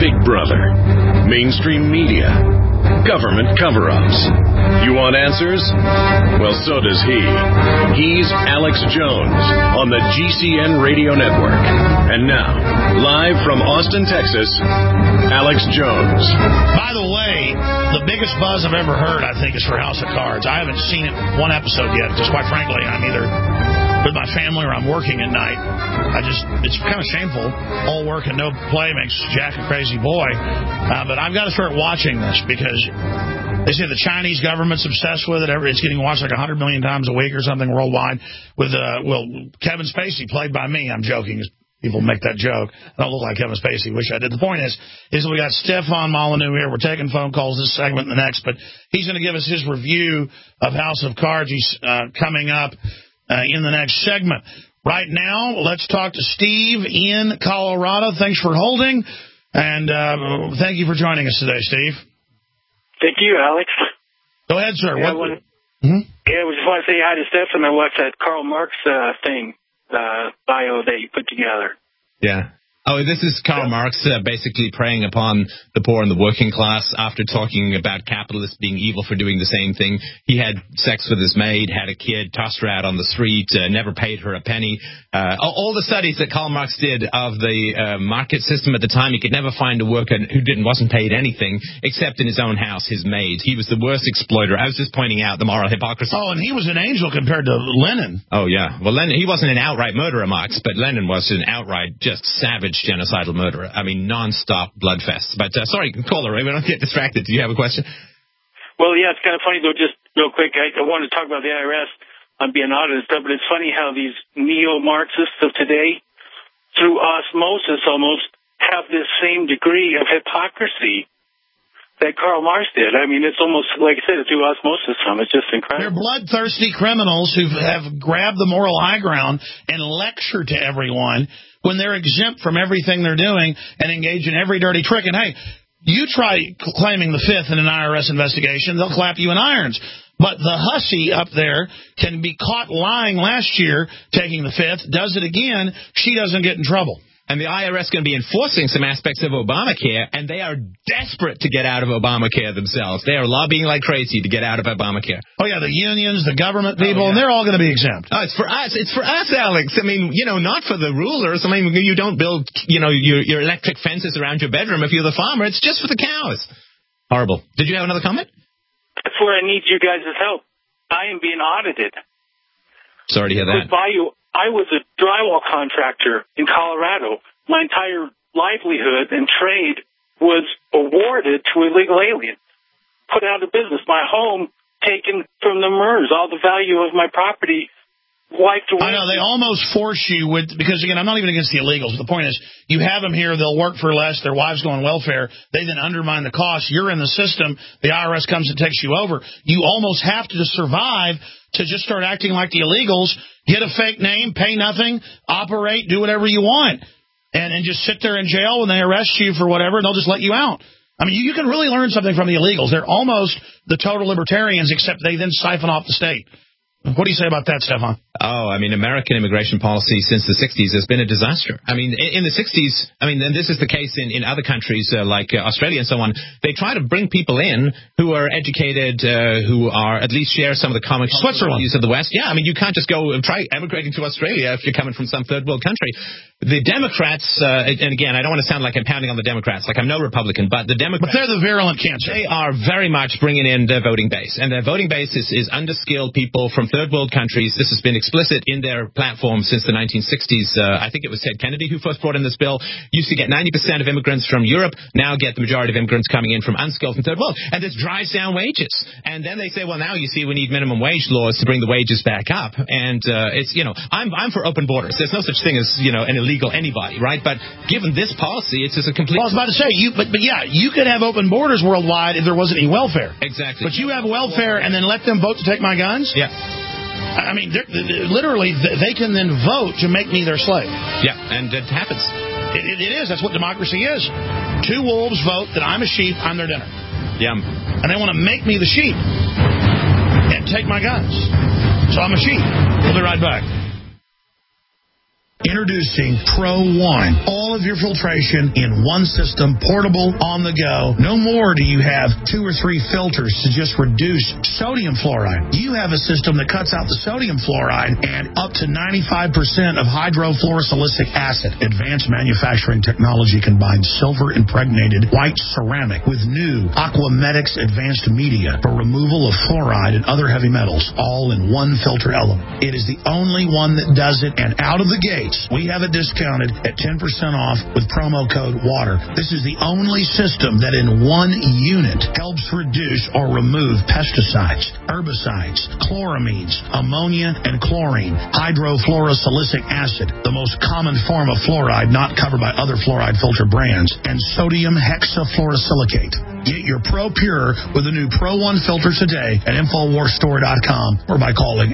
Big Brother, mainstream media, government cover-ups. You want answers? Well, so does he. He's Alex Jones on the GCN Radio Network. And now, live from Austin, Texas, Alex Jones. By the way, the biggest buzz I've ever heard, I think, is for House of Cards. I haven't seen it one episode yet, because quite frankly, I'm either with my family or I'm working at night. It's kind of shameful. All work and no play makes Jack a crazy boy. But I've got to start watching this because they say the Chinese government's obsessed with it. It's getting watched like 100 million times a week or something worldwide. With Kevin Spacey, played by me. I'm joking. People make that joke. I don't look like Kevin Spacey. Wish I did. The point is we got Stefan Molyneux here. We're taking phone calls this segment and the next, but he's going to give us his review of House of Cards. He's coming up in the next segment. Right now, let's talk to Steve in Colorado. Thanks for holding, and thank you for joining us today, Steve. Thank you, Alex. Go ahead, sir. Yeah, we just want to say hi to Steph, and I watched that Karl Marx bio that you put together. Yeah. Oh, this is Karl Marx basically preying upon the poor and the working class after talking about capitalists being evil for doing the same thing. He had sex with his maid, had a kid, tossed her out on the street, never paid her a penny. All the studies that Karl Marx did of the market system at the time, he could never find a worker who wasn't paid anything except in his own house, his maid. He was the worst exploiter. I was just pointing out the moral hypocrisy. Oh, and he was an angel compared to Lenin. Oh, yeah. Well, Lenin, he wasn't an outright murderer, Marx, but Lenin was an outright just savage genocidal murderer. I mean, non-stop bloodfests. But, sorry, caller, we don't get distracted. Do you have a question? Well, yeah, it's kind of funny, though, just real quick. I wanted to talk about the IRS on being audited and stuff, but it's funny how these neo-Marxists of today, through osmosis almost, have this same degree of hypocrisy that Karl Marx did. I mean, it's almost, like I said, through osmosis from. It's just incredible. They're bloodthirsty criminals who have grabbed the moral high ground and lectured to everyone when they're exempt from everything they're doing and engage in every dirty trick. And, hey, you try claiming the fifth in an IRS investigation, they'll clap you in irons. But the hussy up there can be caught lying last year, taking the fifth, does it again, she doesn't get in trouble. And the IRS is going to be enforcing some aspects of Obamacare, and they are desperate to get out of Obamacare themselves. They are lobbying like crazy to get out of Obamacare. Oh, yeah, the unions, the government people, and they're all going to be exempt. Oh, it's for us. It's for us, Alex. I mean, not for the rulers. I mean, you don't build, your electric fences around your bedroom if you're the farmer. It's just for the cows. Horrible. Did you have another comment? That's where I need you guys' help. I am being audited. Sorry to hear that. I was a drywall contractor in Colorado. My entire livelihood and trade was awarded to illegal aliens, put out of business. My home taken from the MERS, all the value of my property wiped away. I know, they almost force you because, again, I'm not even against the illegals. But the point is, you have them here, they'll work for less, their wives go on welfare, they then undermine the cost. You're in the system, the IRS comes and takes you over. You almost have to survive to just start acting like the illegals, get a fake name, pay nothing, operate, do whatever you want, and just sit there in jail when they arrest you for whatever, and they'll just let you out. I mean, you can really learn something from the illegals. They're almost the total libertarians, except they then siphon off the state. What do you say about that, Stefan? Oh, I mean, American immigration policy since the 60s has been a disaster. I mean, in the 60s, and this is the case in other countries like Australia and so on, they try to bring people in who are educated, who are at least share some of the common values of the West. Yeah, I mean, you can't just go and try emigrating to Australia if you're coming from some third world country. The Democrats, and again, I don't want to sound like I'm pounding on the Democrats, like I'm no Republican, but the Democrats... But they're the virulent cancer. They are very much bringing in their voting base, and their voting base is underskilled people from third world countries. This has been explicit in their platform since the 1960s. I think it was Ted Kennedy who first brought in this bill. Used to get 90% of immigrants from Europe, now get the majority of immigrants coming in from unskilled and third world. And this drives down wages. And then they say, well, now you see we need minimum wage laws to bring the wages back up. And it's, I'm for open borders. There's no such thing as, an illegal anybody, right? But given this policy, it's just a complete... Well, I was about to say, you could have open borders worldwide if there wasn't any welfare. Exactly. But you have welfare and then let them vote to take my guns? Yeah. I mean, literally, they can then vote to make me their slave. Yeah, and it happens. It is. That's what democracy is. Two wolves vote that I'm a sheep, I'm their dinner. Yeah. And they want to make me the sheep and take my guns. So I'm a sheep. We'll be right back. Introducing Pro One. All of your filtration in one system, portable, on the go. No more do you have 2 or 3 filters to just reduce sodium fluoride. You have a system that cuts out the sodium fluoride and up to 95% of hydrofluorosilicic acid. Advanced manufacturing technology combines silver-impregnated white ceramic with new Aquamedics advanced media for removal of fluoride and other heavy metals, all in one filter element. It is the only one that does it, and out of the gates, we have it discounted at 10% off with promo code WATER. This is the only system that in one unit helps reduce or remove pesticides, herbicides, chloramines, ammonia, and chlorine, hydrofluorosilicic acid, the most common form of fluoride not covered by other fluoride filter brands, and sodium hexafluorosilicate. Get your Pro Pure with the new Pro One filter today at InfoWarsStore.com or by calling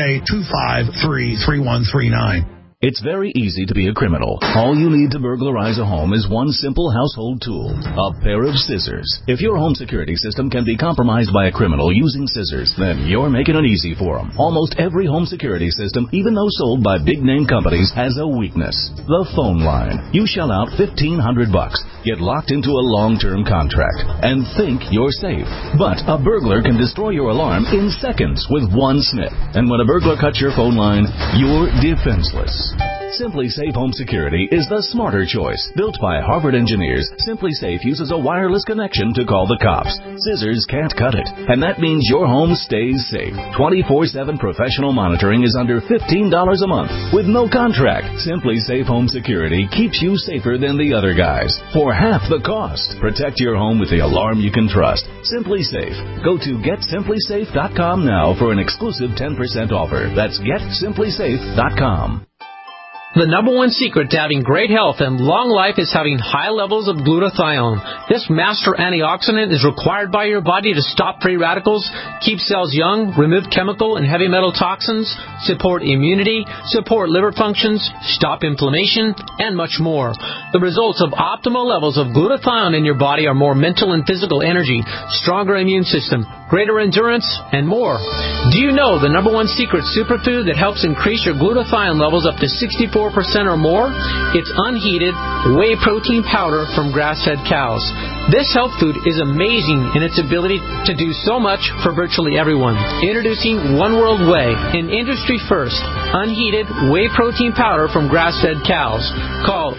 888-253-3139. It's very easy to be a criminal. All you need to burglarize a home is one simple household tool, a pair of scissors. If your home security system can be compromised by a criminal using scissors, then you're making it easy for them. Almost every home security system, even those sold by big-name companies, has a weakness. The phone line. You shell out $1,500, get locked into a long-term contract, and think you're safe. But a burglar can destroy your alarm in seconds with one snip. And when a burglar cuts your phone line, you're defenseless. Simply Safe Home Security is the smarter choice. Built by Harvard engineers, Simply Safe uses a wireless connection to call the cops. Scissors can't cut it, and that means your home stays safe. 24/7 professional monitoring is under $15 a month with no contract. Simply Safe Home Security keeps you safer than the other guys for half the cost. Protect your home with the alarm you can trust. Simply Safe. Go to GetSimplySafe.com now for an exclusive 10% offer. That's GetSimplySafe.com. The number one secret to having great health and long life is having high levels of glutathione. This master antioxidant is required by your body to stop free radicals, keep cells young, remove chemical and heavy metal toxins, support immunity, support liver functions, stop inflammation, and much more. The results of optimal levels of glutathione in your body are more mental and physical energy, stronger immune system, greater endurance, and more. Do you know the number one secret superfood that helps increase your glutathione levels up to 64% or more? It's unheated whey protein powder from grass-fed cows. This health food is amazing in its ability to do so much for virtually everyone. Introducing One World Whey, an industry first, unheated whey protein powder from grass-fed cows. Call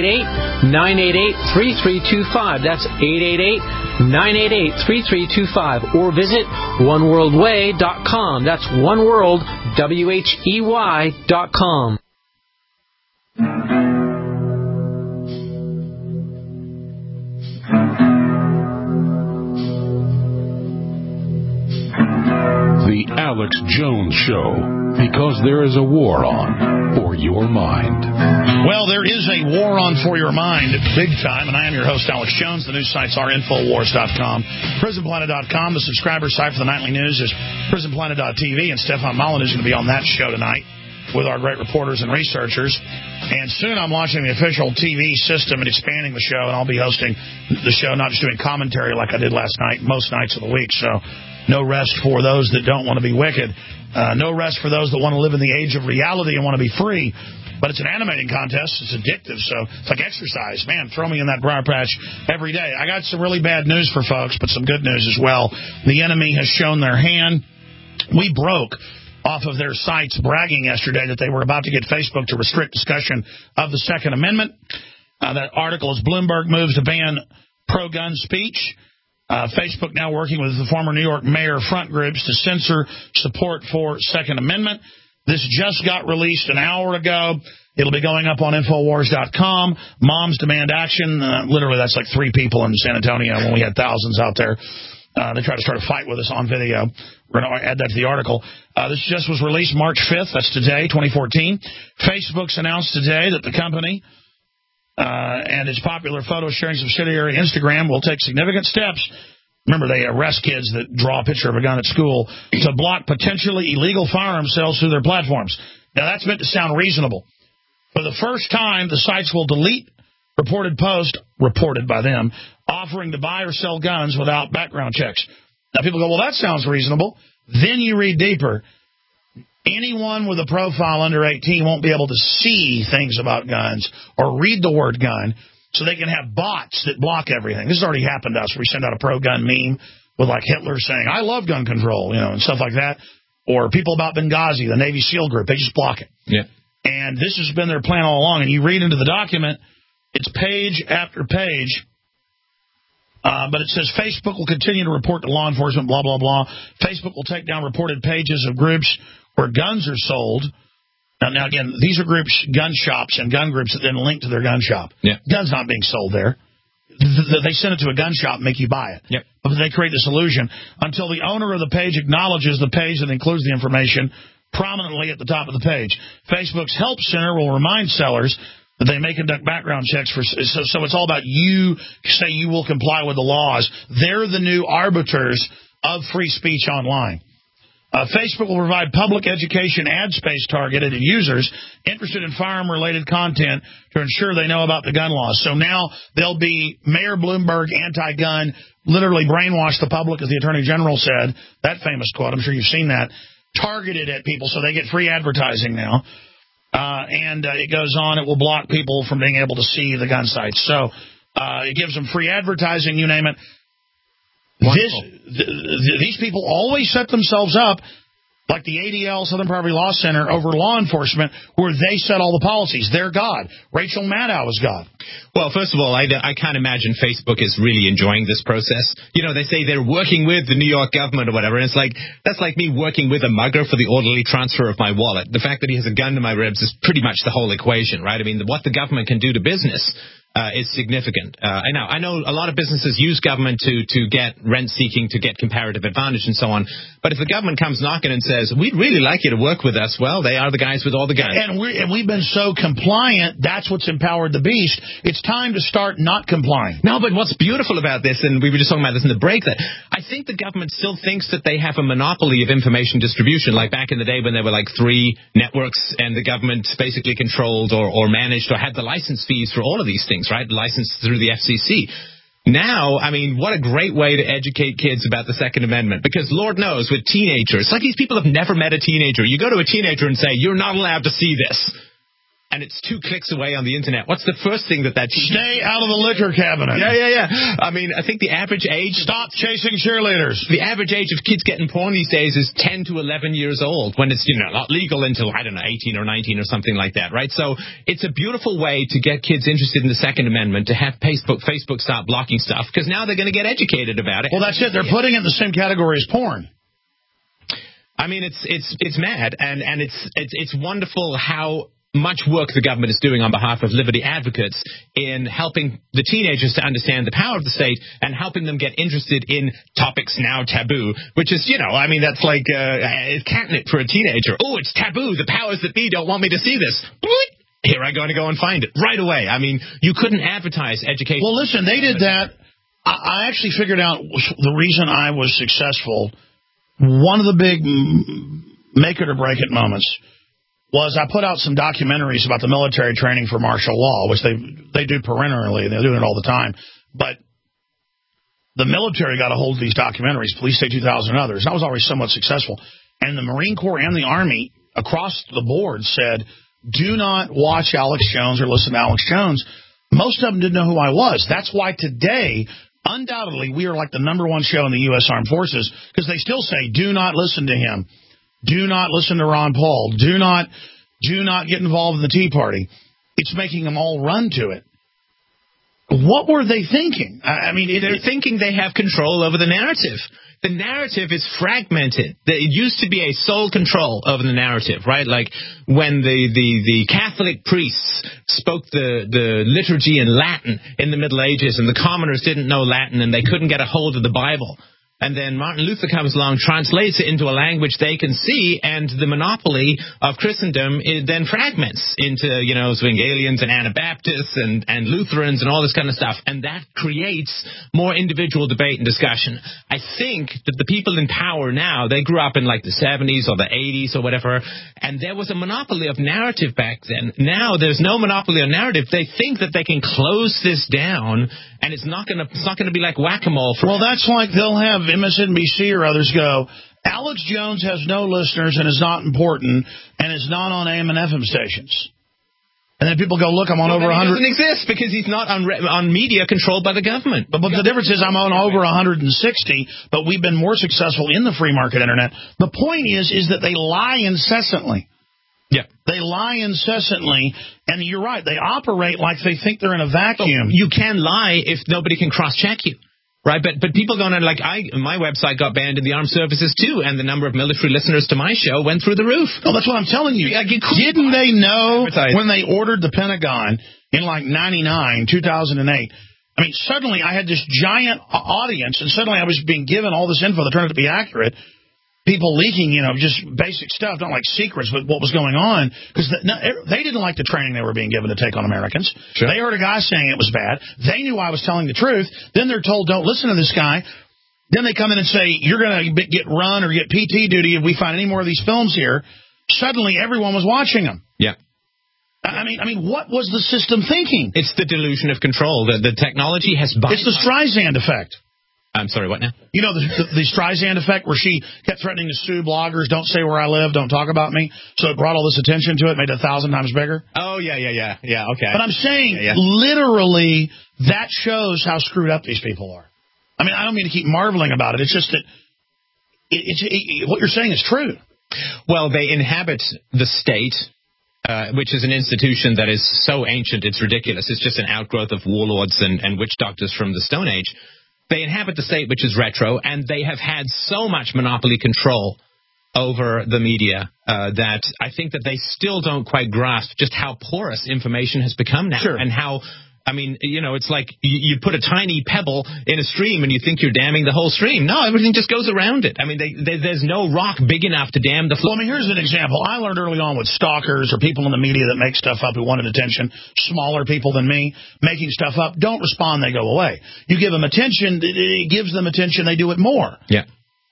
888-988-3325. That's 888-988-3325. Or visit oneworldwhey.com. That's oneworldwhey.com. The Alex Jones Show, because there is a war on for your mind. Well, there is a war on for your mind, big time, and I am your host, Alex Jones. The news sites are Infowars.com, PrisonPlanet.com. The subscriber site for the nightly news is PrisonPlanet.tv, and Stefan Molyneux is going to be on that show tonight with our great reporters and researchers. And soon I'm launching the official TV system and expanding the show, and I'll be hosting the show, not just doing commentary like I did last night, most nights of the week. So no rest for those that don't want to be wicked. No rest for those that want to live in the age of reality and want to be free. But it's an animating contest. It's addictive, so it's like exercise. Man, throw me in that briar patch every day. I got some really bad news for folks, but some good news as well. The enemy has shown their hand. We broke off of their sites bragging yesterday that they were about to get Facebook to restrict discussion of the Second Amendment. That article is Bloomberg moves to ban pro-gun speech. Facebook now working with the former New York mayor front groups to censor support for Second Amendment. This just got released an hour ago. It'll be going up on Infowars.com. Moms demand action. Literally, that's like 3 people in San Antonio when we had thousands out there. They tried to start a fight with us on video. We're going to add that to the article. This just was released March 5th. That's today, 2014. Facebook's announced today that the company and its popular photo-sharing subsidiary Instagram will take significant steps. Remember, they arrest kids that draw a picture of a gun at school to block potentially illegal firearm sales through their platforms. Now, that's meant to sound reasonable. For the first time, the sites will delete reported posts, reported by them, offering to buy or sell guns without background checks. Now, people go, well, that sounds reasonable. Then you read deeper. anyone with a profile under 18 won't be able to see things about guns or read the word gun, so they can have bots that block everything. This has already happened to us. We send out a pro-gun meme with like Hitler saying, I love gun control, and stuff like that. Or people about Benghazi, the Navy SEAL group, they just block it. Yeah. And this has been their plan all along. And you read into the document, it's page after page. But it says Facebook will continue to report to law enforcement, blah, blah, blah. Facebook will take down reported pages of groups where guns are sold. Now again, these are groups, gun shops and gun groups that then link to their gun shop. Yeah. Guns not being sold there. They send it to a gun shop and make you buy it. Yep. But they create this illusion until the owner of the page acknowledges the page and includes the information prominently at the top of the page. Facebook's Help Center will remind sellers that they may conduct background checks so it's all about you say you will comply with the laws. They're the new arbiters of free speech online. Facebook will provide public education ad space targeted at users interested in firearm-related content to ensure they know about the gun laws. So now there'll be Mayor Bloomberg anti-gun, literally brainwash the public, as the Attorney General said, that famous quote, I'm sure you've seen that, targeted at people so they get free advertising now. And it goes on, it will block people from being able to see the gun sites. So it gives them free advertising, you name it. These people always set themselves up like the ADL, Southern Poverty Law Center, over law enforcement, where they set all the policies. They're God. Rachel Maddow is God. Well, first of all, I can't imagine Facebook is really enjoying this process. They say they're working with the New York government or whatever, and it's like, that's like me working with a mugger for the orderly transfer of my wallet. The fact that he has a gun to my ribs is pretty much the whole equation, right? I mean, what the government can do to business is significant. I know a lot of businesses use government to get rent-seeking, to get comparative advantage and so on. But if the government comes knocking and says, we'd really like you to work with us, well, they are the guys with all the guns. And we've been so compliant, that's what's empowered the beast. It's time to start not complying. No, but what's beautiful about this, and we were just talking about this in the break, that I think the government still thinks that they have a monopoly of information distribution, like back in the day when there were like 3 networks and the government basically controlled or managed or had the license fees for all of these things, right? Licensed through the FCC. Now, I mean, what a great way to educate kids about the Second Amendment, because Lord knows with teenagers, it's like these people have never met a teenager. You go to a teenager and say, you're not allowed to see this. And it's 2 clicks away on the internet. What's the first thing that Stay out of the liquor cabinet. Yeah. I mean, I think the average age... Stop chasing cheerleaders. The average age of kids getting porn these days is 10 to 11 years old, when it's, not legal until, 18 or 19 or something like that, right? So it's a beautiful way to get kids interested in the Second Amendment, to have Facebook stop blocking stuff, because now they're going to get educated about it. Well, that's it. They're putting it in the same category as porn. I mean, it's mad, and it's wonderful how much work the government is doing on behalf of liberty advocates in helping the teenagers to understand the power of the state and helping them get interested in topics now taboo, which is, that's like it's catnip for a teenager. Oh, it's taboo. The powers that be don't want me to see this. Here I go to go and find it right away. I mean, you couldn't advertise education. Well, listen, they did that. I actually figured out the reason I was successful. One of the big make it or break it moments was I put out some documentaries about the military training for martial law, which they do perennially. They're doing it all the time. But the military got a hold of these documentaries, Police State 2000 and others. And I was already somewhat successful. And the Marine Corps and the Army across the board said, do not watch Alex Jones or listen to Alex Jones. Most of them didn't know who I was. That's why today, undoubtedly, we are like the #1 show in the U.S. Armed Forces, because they still say, do not listen to him. Do not listen to Ron Paul. Do not get involved in the Tea Party. It's making them all run to it. What were they thinking? I mean, they're thinking they have control over the narrative. The narrative is fragmented. It used to be a sole control over the narrative, right? Like when the Catholic priests spoke the liturgy in Latin in the Middle Ages, and the commoners didn't know Latin and they couldn't get a hold of the Bible. And then Martin Luther comes along, translates it into a language they can see, and the monopoly of Christendom then fragments into, Zwinglians and Anabaptists and Lutherans and all this kind of stuff. And that creates more individual debate and discussion. I think that the people in power now, they grew up in like the 70s or the 80s or whatever, and there was a monopoly of narrative back then. Now there's no monopoly of narrative. They think that they can close this down, and it's not going to be like whack-a-mole. Well, that's like they'll have MSNBC or others go, Alex Jones has no listeners and is not important and is not on AM and FM stations. And then people go, look, I'm on over 100. He doesn't exist because he's not on media controlled by the government. But the difference is I'm on over 160, but we've been more successful in the free market internet. The point is that they lie incessantly. Yeah. They lie incessantly, and you're right. They operate like they think they're in a vacuum. You can lie if nobody can cross-check you. Right, but people going on, like, my website got banned in the armed services, too, and the number of military listeners to my show went through the roof. Oh, that's what I'm telling you. Didn't they know when they ordered the Pentagon in, like, 99, 2008? I mean, suddenly I had this giant audience, and suddenly I was being given all this info that turned out to be accurate. People leaking, just basic stuff, not like secrets, but what was going on. Because they didn't like the training they were being given to take on Americans. Sure. They heard a guy saying it was bad. They knew I was telling the truth. Then they're told, don't listen to this guy. Then they come in and say, you're going to get run or get PT duty if we find any more of these films here. Suddenly, everyone was watching them. Yeah. I mean, what was the system thinking? It's the delusion of control. The technology has... It's the Streisand effect. I'm sorry, what now? You know the Streisand effect where she kept threatening to sue bloggers, don't say where I live, don't talk about me. So it brought all this attention to it, made it 1,000 times bigger. Oh, yeah, okay. But I'm saying, literally, that shows how screwed up these people are. I mean, I don't mean to keep marveling about it. It's just that what you're saying is true. Well, they inhabit the state, which is an institution that is so ancient, it's ridiculous. It's just an outgrowth of warlords and witch doctors from the Stone Age. They inhabit the state, which is retro, and they have had so much monopoly control over the media that I think that they still don't quite grasp just how porous information has become now. Sure. And how, I mean, it's like you put a tiny pebble in a stream and you think you're damming the whole stream. No, everything just goes around it. I mean, there's no rock big enough to dam the flow. Well, I mean, here's an example. I learned early on with stalkers or people in the media that make stuff up who wanted attention, smaller people than me, making stuff up. Don't respond, they go away. You give them attention, it gives them attention, they do it more. Yeah.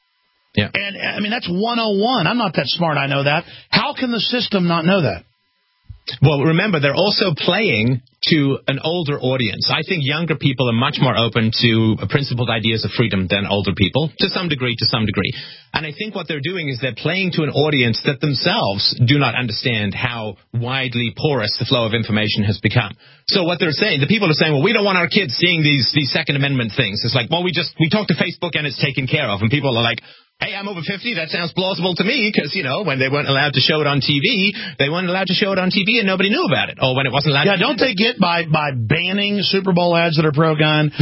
Yeah. And, I mean, that's 101. I'm not that smart, I know that. How can the system not know that? Well, remember, they're also playing to an older audience. I think younger people are much more open to principled ideas of freedom than older people, to some degree. And I think what they're doing is they're playing to an audience that themselves do not understand how widely porous the flow of information has become. So what they're saying, the people are saying, well, we don't want our kids seeing these Second Amendment things. It's like, well, we talk to Facebook and it's taken care of. And people are like, hey, I'm over 50. That sounds plausible to me because, when they weren't allowed to show it on TV, they weren't allowed to show it on TV and nobody knew about it. Or when it wasn't allowed to. Yeah, don't they get by banning Super Bowl ads that are pro-gun,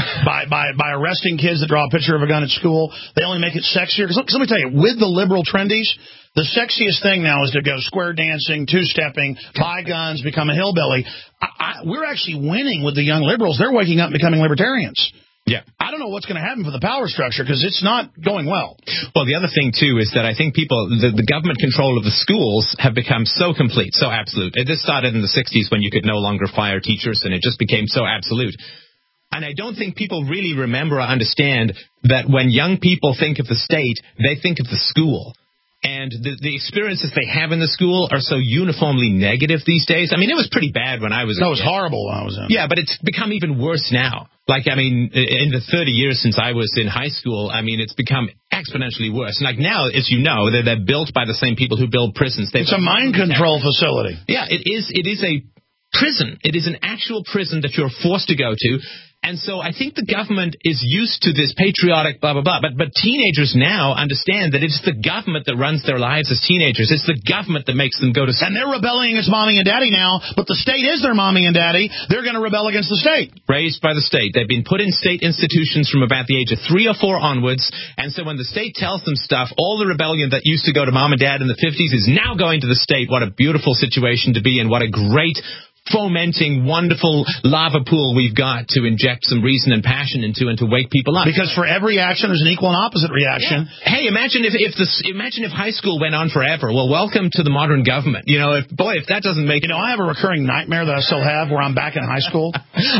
by arresting kids that draw a picture of a gun at school, they only make it sexier? Because let me tell you, with the liberal trendies, the sexiest thing now is to go square dancing, two-stepping, buy guns, become a hillbilly. We're actually winning with the young liberals. They're waking up and becoming libertarians. Yeah. I don't know what's going to happen for the power structure because it's not going well. Well, the other thing, too, is that I think the government control of the schools have become so complete, so absolute. This started in the 60s when you could no longer fire teachers, and it just became so absolute. And I don't think people really remember or understand that when young people think of the state, they think of the school. And the experiences they have in the school are so uniformly negative these days. I mean, it was pretty bad when I was a kid. It was horrible when I was in. Yeah, but it's become even worse now. Like, I mean, in the 30 years since I was in high school, I mean, it's become exponentially worse. And like now, as you know, they're built by the same people who build prisons. It's a mind control facility. Yeah, it is a prison. It is an actual prison that you're forced to go to. And so I think the government is used to this patriotic blah, blah, blah. But teenagers now understand that it's the government that runs their lives as teenagers. It's the government that makes them go to school. And they're rebelling against mommy and daddy now, but the state is their mommy and daddy. They're going to rebel against the state. Raised by the state. They've been put in state institutions from about the age of 3 or 4 onwards. And so when the state tells them stuff, all the rebellion that used to go to mom and dad in the 50s is now going to the state. What a beautiful situation to be in. What a great fomenting, wonderful lava pool we've got to inject some reason and passion into and to wake people up. Because for every action, there's an equal and opposite reaction. Yeah. Hey, imagine if high school went on forever. Well, welcome to the modern government. If that doesn't make... I have a recurring nightmare that I still have where I'm back in high school.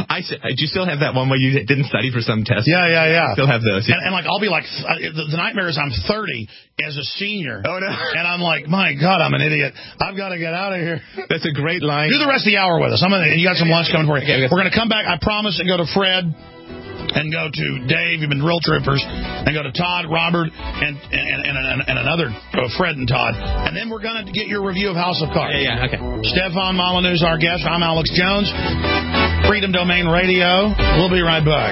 Do you still have that one where you didn't study for some test? Yeah. Still have those. Yeah. And I'll be like, the nightmare is I'm 30 as a senior. Oh, no. And I'm like, my God, I'm an idiot. I've got to get out of here. That's a great line. Do the rest of the hour with us. You got some lunch coming for you. We're going to come back, I promise, and go to Fred. and go to Dave, you've been real troopers, and go to Todd, Robert, and another, Fred and Todd. And then we're going to get your review of House of Cards. Yeah, okay. Stefan Molyneux is our guest. I'm Alex Jones. Freedom Domain Radio. We'll be right back.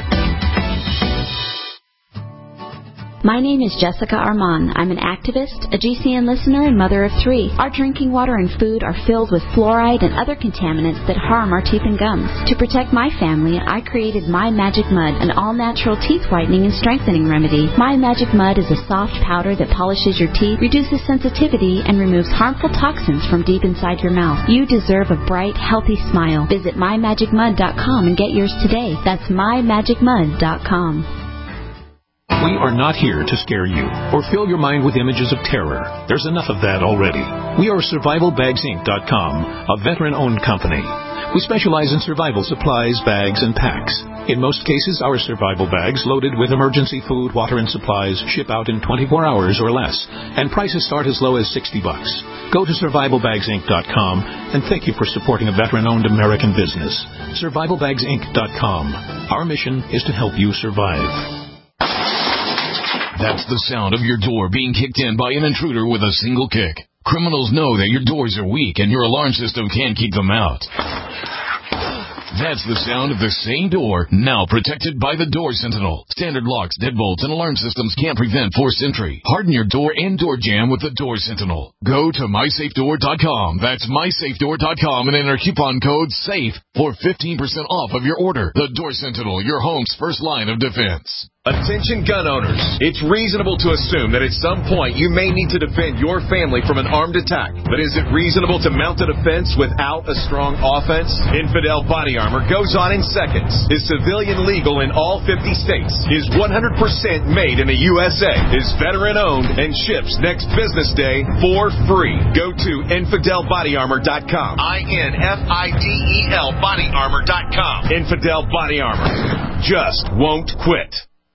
My name is Jessica Armand. I'm an activist, a GCN listener, and mother of 3. Our drinking water and food are filled with fluoride and other contaminants that harm our teeth and gums. To protect my family, I created My Magic Mud, an all-natural teeth whitening and strengthening remedy. My Magic Mud is a soft powder that polishes your teeth, reduces sensitivity, and removes harmful toxins from deep inside your mouth. You deserve a bright, healthy smile. Visit mymagicmud.com and get yours today. That's mymagicmud.com. We are not here to scare you or fill your mind with images of terror. There's enough of that already. We are SurvivalBagsInc.com, a veteran-owned company. We specialize in survival supplies, bags, and packs. In most cases, our survival bags, loaded with emergency food, water, and supplies, ship out in 24 hours or less, and prices start as low as $60. Go to SurvivalBagsInc.com, and thank you for supporting a veteran-owned American business. SurvivalBagsInc.com. Our mission is to help you survive. That's the sound of your door being kicked in by an intruder with a single kick. Criminals know that your doors are weak and your alarm system can't keep them out. That's the sound of the same door, now protected by the Door Sentinel. Standard locks, deadbolts, and alarm systems can't prevent forced entry. Harden your door and door jamb with the Door Sentinel. Go to MySafeDoor.com. That's MySafeDoor.com and enter coupon code SAFE for 15% off of your order. The Door Sentinel, your home's first line of defense. Attention gun owners. It's reasonable to assume that at some point you may need to defend your family from an armed attack. But is it reasonable to mount a defense without a strong offense? Infidel Body Armor goes on in seconds. Is civilian legal in all 50 states. Is 100% made in the USA. Is veteran owned and ships next business day for free. Go to InfidelBodyArmor.com. INFIDEL BodyArmor.com. Infidel Body Armor. Just won't quit.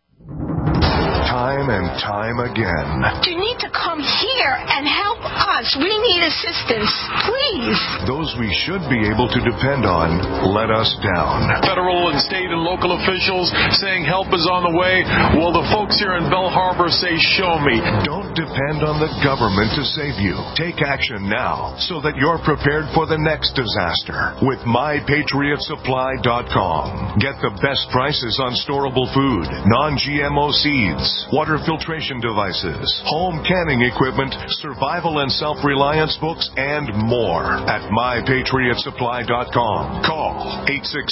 Time and time again. You need to come here and help us. We need assistance, please. Those we should be able to depend on let us down. Federal and state and local officials saying help is on the way. Well, the folks here in Belle Harbor say, show me. Don't depend on the government to save you. Take action now so that you're prepared for the next disaster with MyPatriotSupply.com. Get the best prices on storable food, non-GMO seeds, water filtration devices, home canning equipment, survival and self-reliance books, and more at MyPatriotSupply.com. Call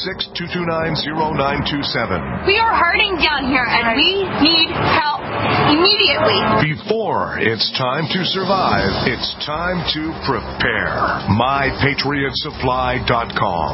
866-229-0927. We are hurting down here, and we need help immediately. Before it's time to survive, it's time to prepare. MyPatriotSupply.com.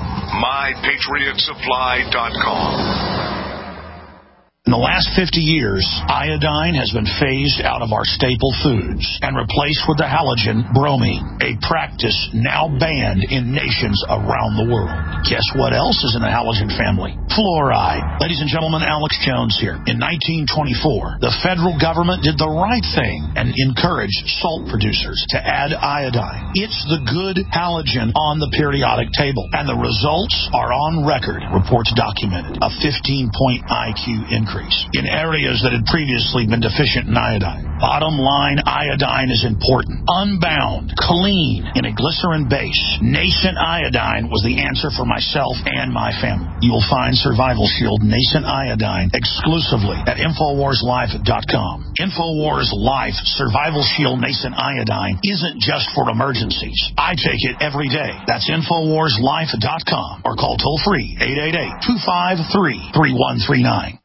MyPatriotSupply.com. In the last 50 years, iodine has been phased out of our staple foods and replaced with the halogen bromine, a practice now banned in nations around the world. Guess what else is in the halogen family? Fluoride. Ladies and gentlemen, Alex Jones here. In 1924, the federal government did the right thing and encouraged salt producers to add iodine. It's the good halogen on the periodic table, and the results are on record, reports documented. A 15-point IQ increase in areas that had previously been deficient in iodine. Bottom line, iodine is important. Unbound, clean, in a glycerin base, nascent iodine was the answer for myself and my family. You'll find Survival Shield Nascent Iodine exclusively at InfoWarsLife.com. InfoWars Life Survival Shield Nascent Iodine isn't just for emergencies. I take it every day. That's InfoWarsLife.com or call toll-free 888-253-3139.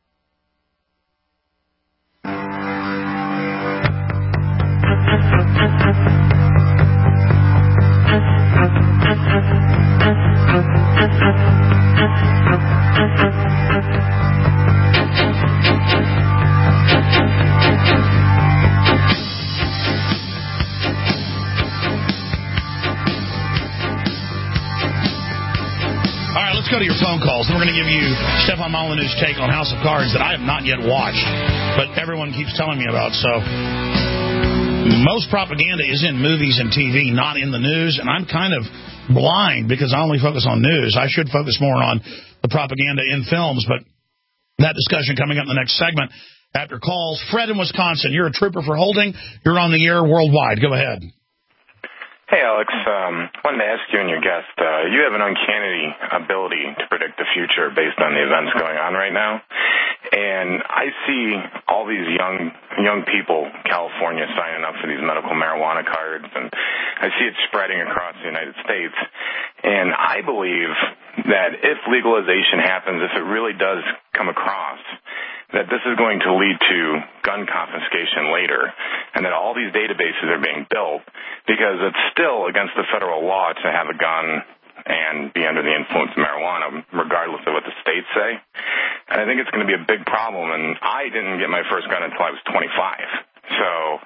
Go to your phone calls, and we're going to give you Stefan Molyneux's take on House of Cards that I have not yet watched, but everyone keeps telling me about. So most propaganda is in movies and TV, not in the news, and I'm kind of blind because I only focus on news. I should focus more on the propaganda in films, but That discussion coming up in the next segment after calls. Fred in Wisconsin, you're a trooper for holding. You're on the air worldwide. Go ahead. Hey, Alex. Wanted to ask you and your guest, you have an uncanny ability to predict the future based on the events going on right now. And I see all these young people in California signing up for these medical marijuana cards, and I see it spreading across the United States. And I believe that if legalization happens, if it really does come across, that this is going to lead to gun confiscation later, and that all these databases are being built because it's still against the federal law to have a gun and be under the influence of marijuana, regardless of what the states say. And I think it's going to be a big problem, and I didn't get my first gun until I was 25. So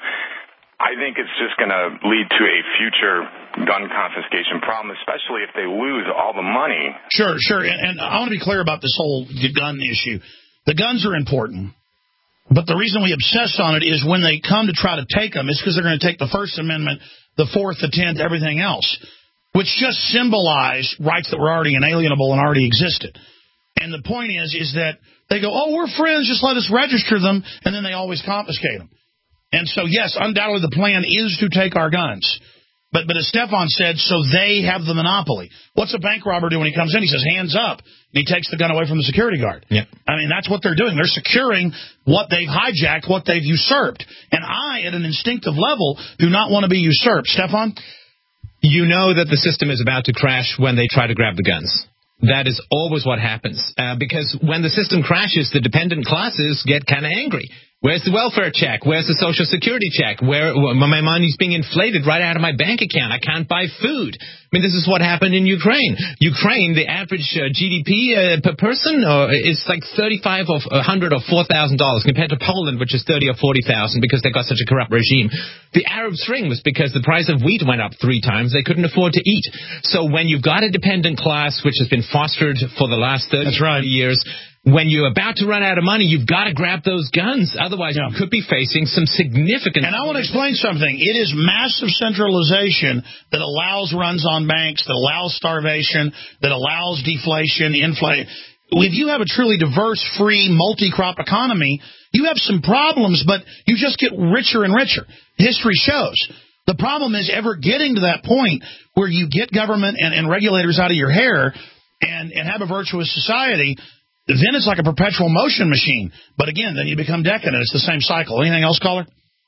I think it's just going to lead to a future gun confiscation problem, especially if they lose all the money. Sure. And I want to be clear about this whole gun issue. The guns are important, but the reason we obsess on it is when they come to try to take them, it's because they're going to take the First Amendment, the Fourth, the 10th, everything else, which just symbolize rights that were already inalienable and already existed. And the point is that they go, oh, we're friends, just let us register them, and then they always confiscate them. And so, yes, undoubtedly the plan is to take our guns. But as Stefan said, so they have the monopoly. What's a bank robber do when he comes in? He says, hands up, and he takes the gun away from the security guard. Yep. I mean, that's what they're doing. They're securing what they've hijacked, what they've usurped. And I, at an instinctive level, do not want to be usurped. Stefan? You know that the system is about to crash when they try to grab the guns. That is always what happens. Because when the system crashes, the dependent classes get kind of angry. Where's the welfare check? Where's the social security check? Where my money's being inflated right out of my bank account. I can't buy food. I mean, this is what happened in Ukraine. Ukraine, the average GDP per person is like $3,500 or $4,000 compared to Poland, which is $30,000 or $40,000 because they got such a corrupt regime. The Arab Spring was because the price of wheat went up 3 times. They couldn't afford to eat. So when you've got a dependent class, which has been fostered for the last 30 years, when you're about to run out of money, you've got to grab those guns. Otherwise, you could be facing some significant... And I want to explain something. It is massive centralization that allows runs on banks, that allows starvation, that allows deflation, inflation. If you have a truly diverse, free, multi-crop economy, you have some problems, but you just get richer and richer. History shows. The problem is ever getting to that point where you get government and regulators out of your hair and have a virtuous society. Then it's like a perpetual motion machine. But again, then you become decadent. It's the same cycle. Anything else, caller?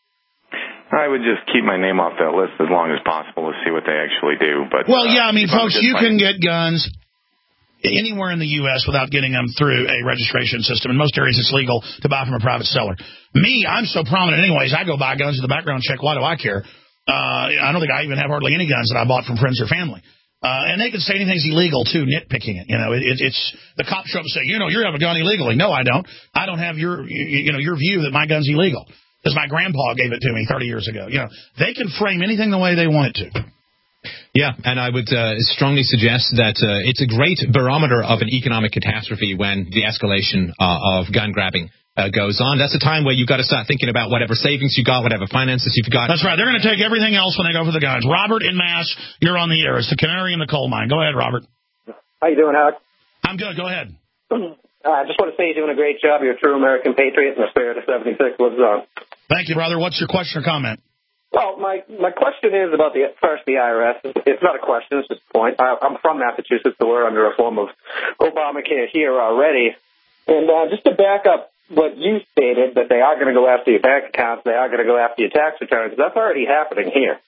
I would just keep my name off that list as long as possible to see what they actually do. But well, yeah, I mean, folks, you can get guns anywhere in the U.S. without getting them through a registration system. In most areas, it's legal to buy from a private seller. Me, I'm so prominent anyways. I go buy guns with the background check. Why do I care? I don't think I even have hardly any guns that I bought from friends or family. And they can say anything's illegal, too, nitpicking it. You know, it's the cops show up and say, you have a gun illegally. No, I don't. I don't have your view that my gun's illegal because my grandpa gave it to me 30 years ago. They can frame anything the way they want it to. Yeah, and I would strongly suggest that it's a great barometer of an economic catastrophe when the escalation of gun grabbing goes on. That's a time where you've got to start thinking about whatever savings you got, whatever finances you've got. That's right. They're going to take everything else when they go for the guns. Robert in Mass, you're on the air. It's the canary in the coal mine. Go ahead, Robert. How you doing, Howard? I'm good. Go ahead. I just want to say you're doing a great job. You're a true American patriot, and the spirit of 76 lives on. Thank you, brother. What's your question or comment? Well, my question is about the IRS. It's not a question. It's just a point. I'm from Massachusetts, so we're under a form of Obamacare here already. And just to back up what you stated, that they are going to go after your bank accounts, they are going to go after your tax returns, that's already happening here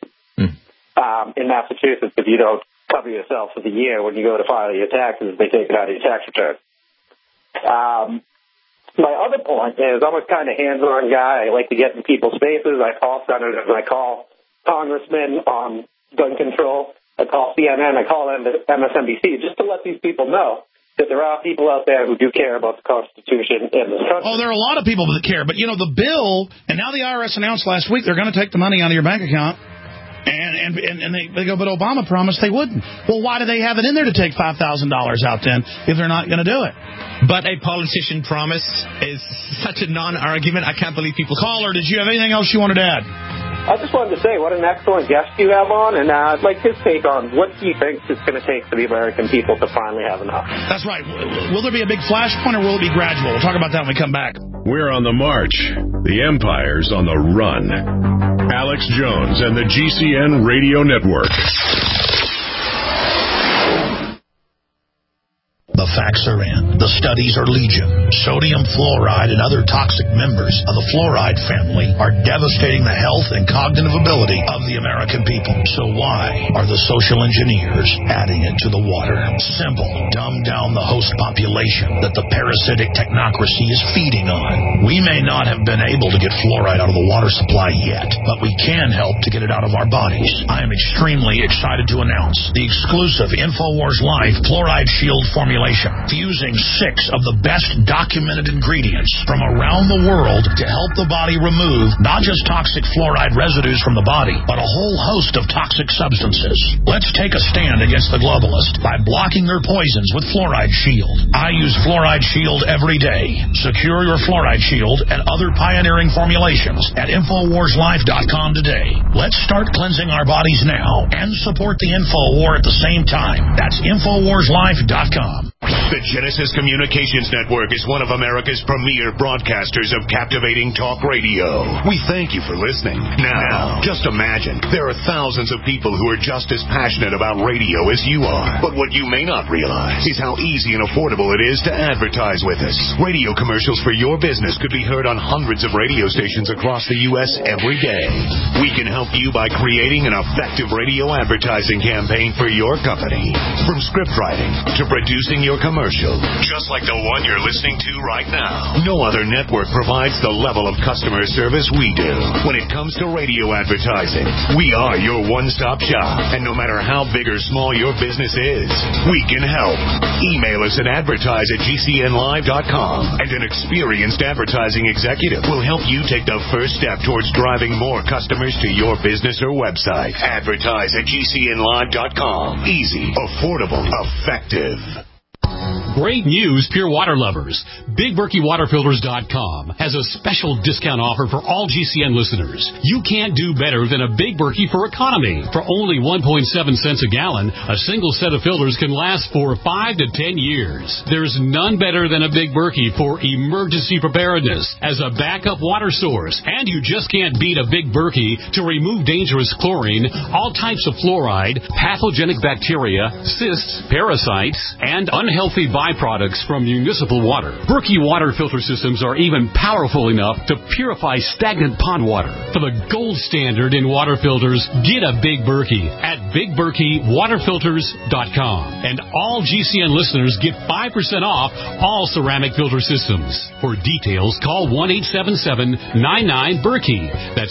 in Massachusetts. If you don't cover yourself for the year when you go to file your taxes, they take it out of your tax return. My other point is I'm a kind of hands-on guy. I like to get in people's faces. I call senators, I call congressmen on gun control. I call CNN, I call MSNBC, just to let these people know that there are people out there who do care about the Constitution in this country. Oh, there are a lot of people that care. But, the bill, and now the IRS announced last week they're going to take the money out of your bank account. And they go, but Obama promised they wouldn't. Well, why do they have it in there to take $5,000 out then if they're not going to do it? But a politician promise is such a non-argument. I can't believe people... Caller, did you have anything else you wanted to add? I just wanted to say what an excellent guest you have on, and I'd like his take on what he thinks it's going to take for the American people to finally have enough. That's right. Will there be a big flashpoint, or will it be gradual? We'll talk about that when we come back. We're on the march. The empire's on the run. Alex Jones and the GCN Radio Network. The facts are in. The studies are legion. Sodium fluoride and other toxic members of the fluoride family are devastating the health and cognitive ability of the American people. So why are the social engineers adding it to the water? Simple. Dumb down the host population that the parasitic technocracy is feeding on. We may not have been able to get fluoride out of the water supply yet, but we can help to get it out of our bodies. I am extremely excited to announce the exclusive InfoWars Life Fluoride Shield formulation, fusing 6 of the best documented ingredients from around the world to help the body remove not just toxic fluoride residues from the body, but a whole host of toxic substances. Let's take a stand against the globalists by blocking their poisons with Fluoride Shield. I use Fluoride Shield every day. Secure your Fluoride Shield and other pioneering formulations at InfoWarsLife.com today. Let's start cleansing our bodies now and support the info war at the same time. That's InfoWarsLife.com. The Genesis Communications Network is one of America's premier broadcasters of captivating talk radio. We thank you for listening. Now, just imagine, there are thousands of people who are just as passionate about radio as you are. But what you may not realize is how easy and affordable it is to advertise with us. Radio commercials for your business could be heard on hundreds of radio stations across the U.S. every day. We can help you by creating an effective radio advertising campaign for your company. From script writing to producing your commercial, just like the one you're listening to right now. No other network provides the level of customer service we do. When it comes to radio advertising, we are your one-stop shop. And no matter how big or small your business is, we can help. Email us at advertise@gcnlive.com, and an experienced advertising executive will help you take the first step towards driving more customers to your business or website. Advertise@gcnlive.com. Easy, affordable, effective. Great news, pure water lovers. BigBerkeyWaterFilters.com has a special discount offer for all GCN listeners. You can't do better than a Big Berkey for economy. For only 1.7 cents a gallon, a single set of filters can last for 5 to 10 years. There's none better than a Big Berkey for emergency preparedness as a backup water source. And you just can't beat a Big Berkey to remove dangerous chlorine, all types of fluoride, pathogenic bacteria, cysts, parasites, and unhealthy byproducts from municipal water. Berkey water filter systems are even powerful enough to purify stagnant pond water. For the gold standard in water filters, get a Big Berkey at BigBerkeyWaterFilters.com. And all GCN listeners get 5% off all ceramic filter systems. For details, call 1-877-99-BERKEY. That's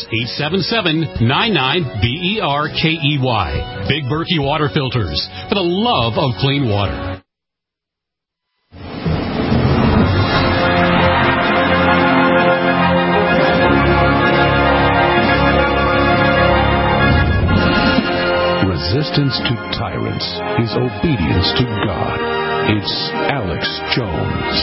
877-99-BERKEY. Big Berkey Water Filters, for the love of clean water. Resistance to tyrants is obedience to God. It's Alex Jones.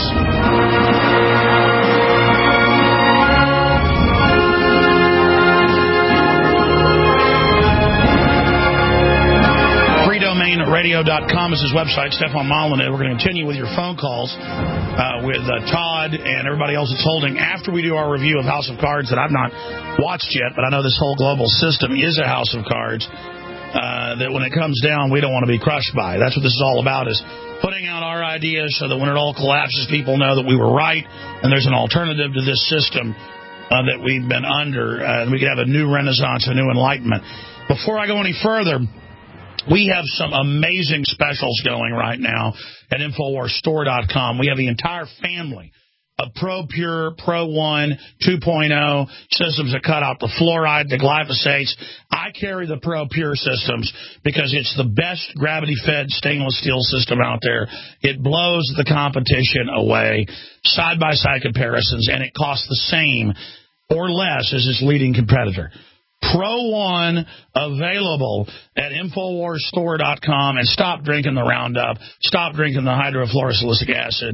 FreeDomainRadio.com is his website. Stefan Molyneux. We're going to continue with your phone calls with Todd and everybody else that's holding after we do our review of House of Cards that I've not watched yet, but I know this whole global system is a House of Cards. That when it comes down, we don't want to be crushed by. That's what this is all about, is putting out our ideas so that when it all collapses, people know that we were right and there's an alternative to this system that we've been under. We can have a new renaissance, a new enlightenment. Before I go any further, we have some amazing specials going right now at InfoWarsStore.com. We have the entire family of ProPure, Pro 1, 2.0 systems that cut out the fluoride, the glyphosates. I carry the ProPure systems because it's the best gravity-fed stainless steel system out there. It blows the competition away, side-by-side comparisons, and it costs the same or less as its leading competitor. Pro 1 available at InfoWarsStore.com, and stop drinking the Roundup. Stop drinking the hydrofluorosilicic acid.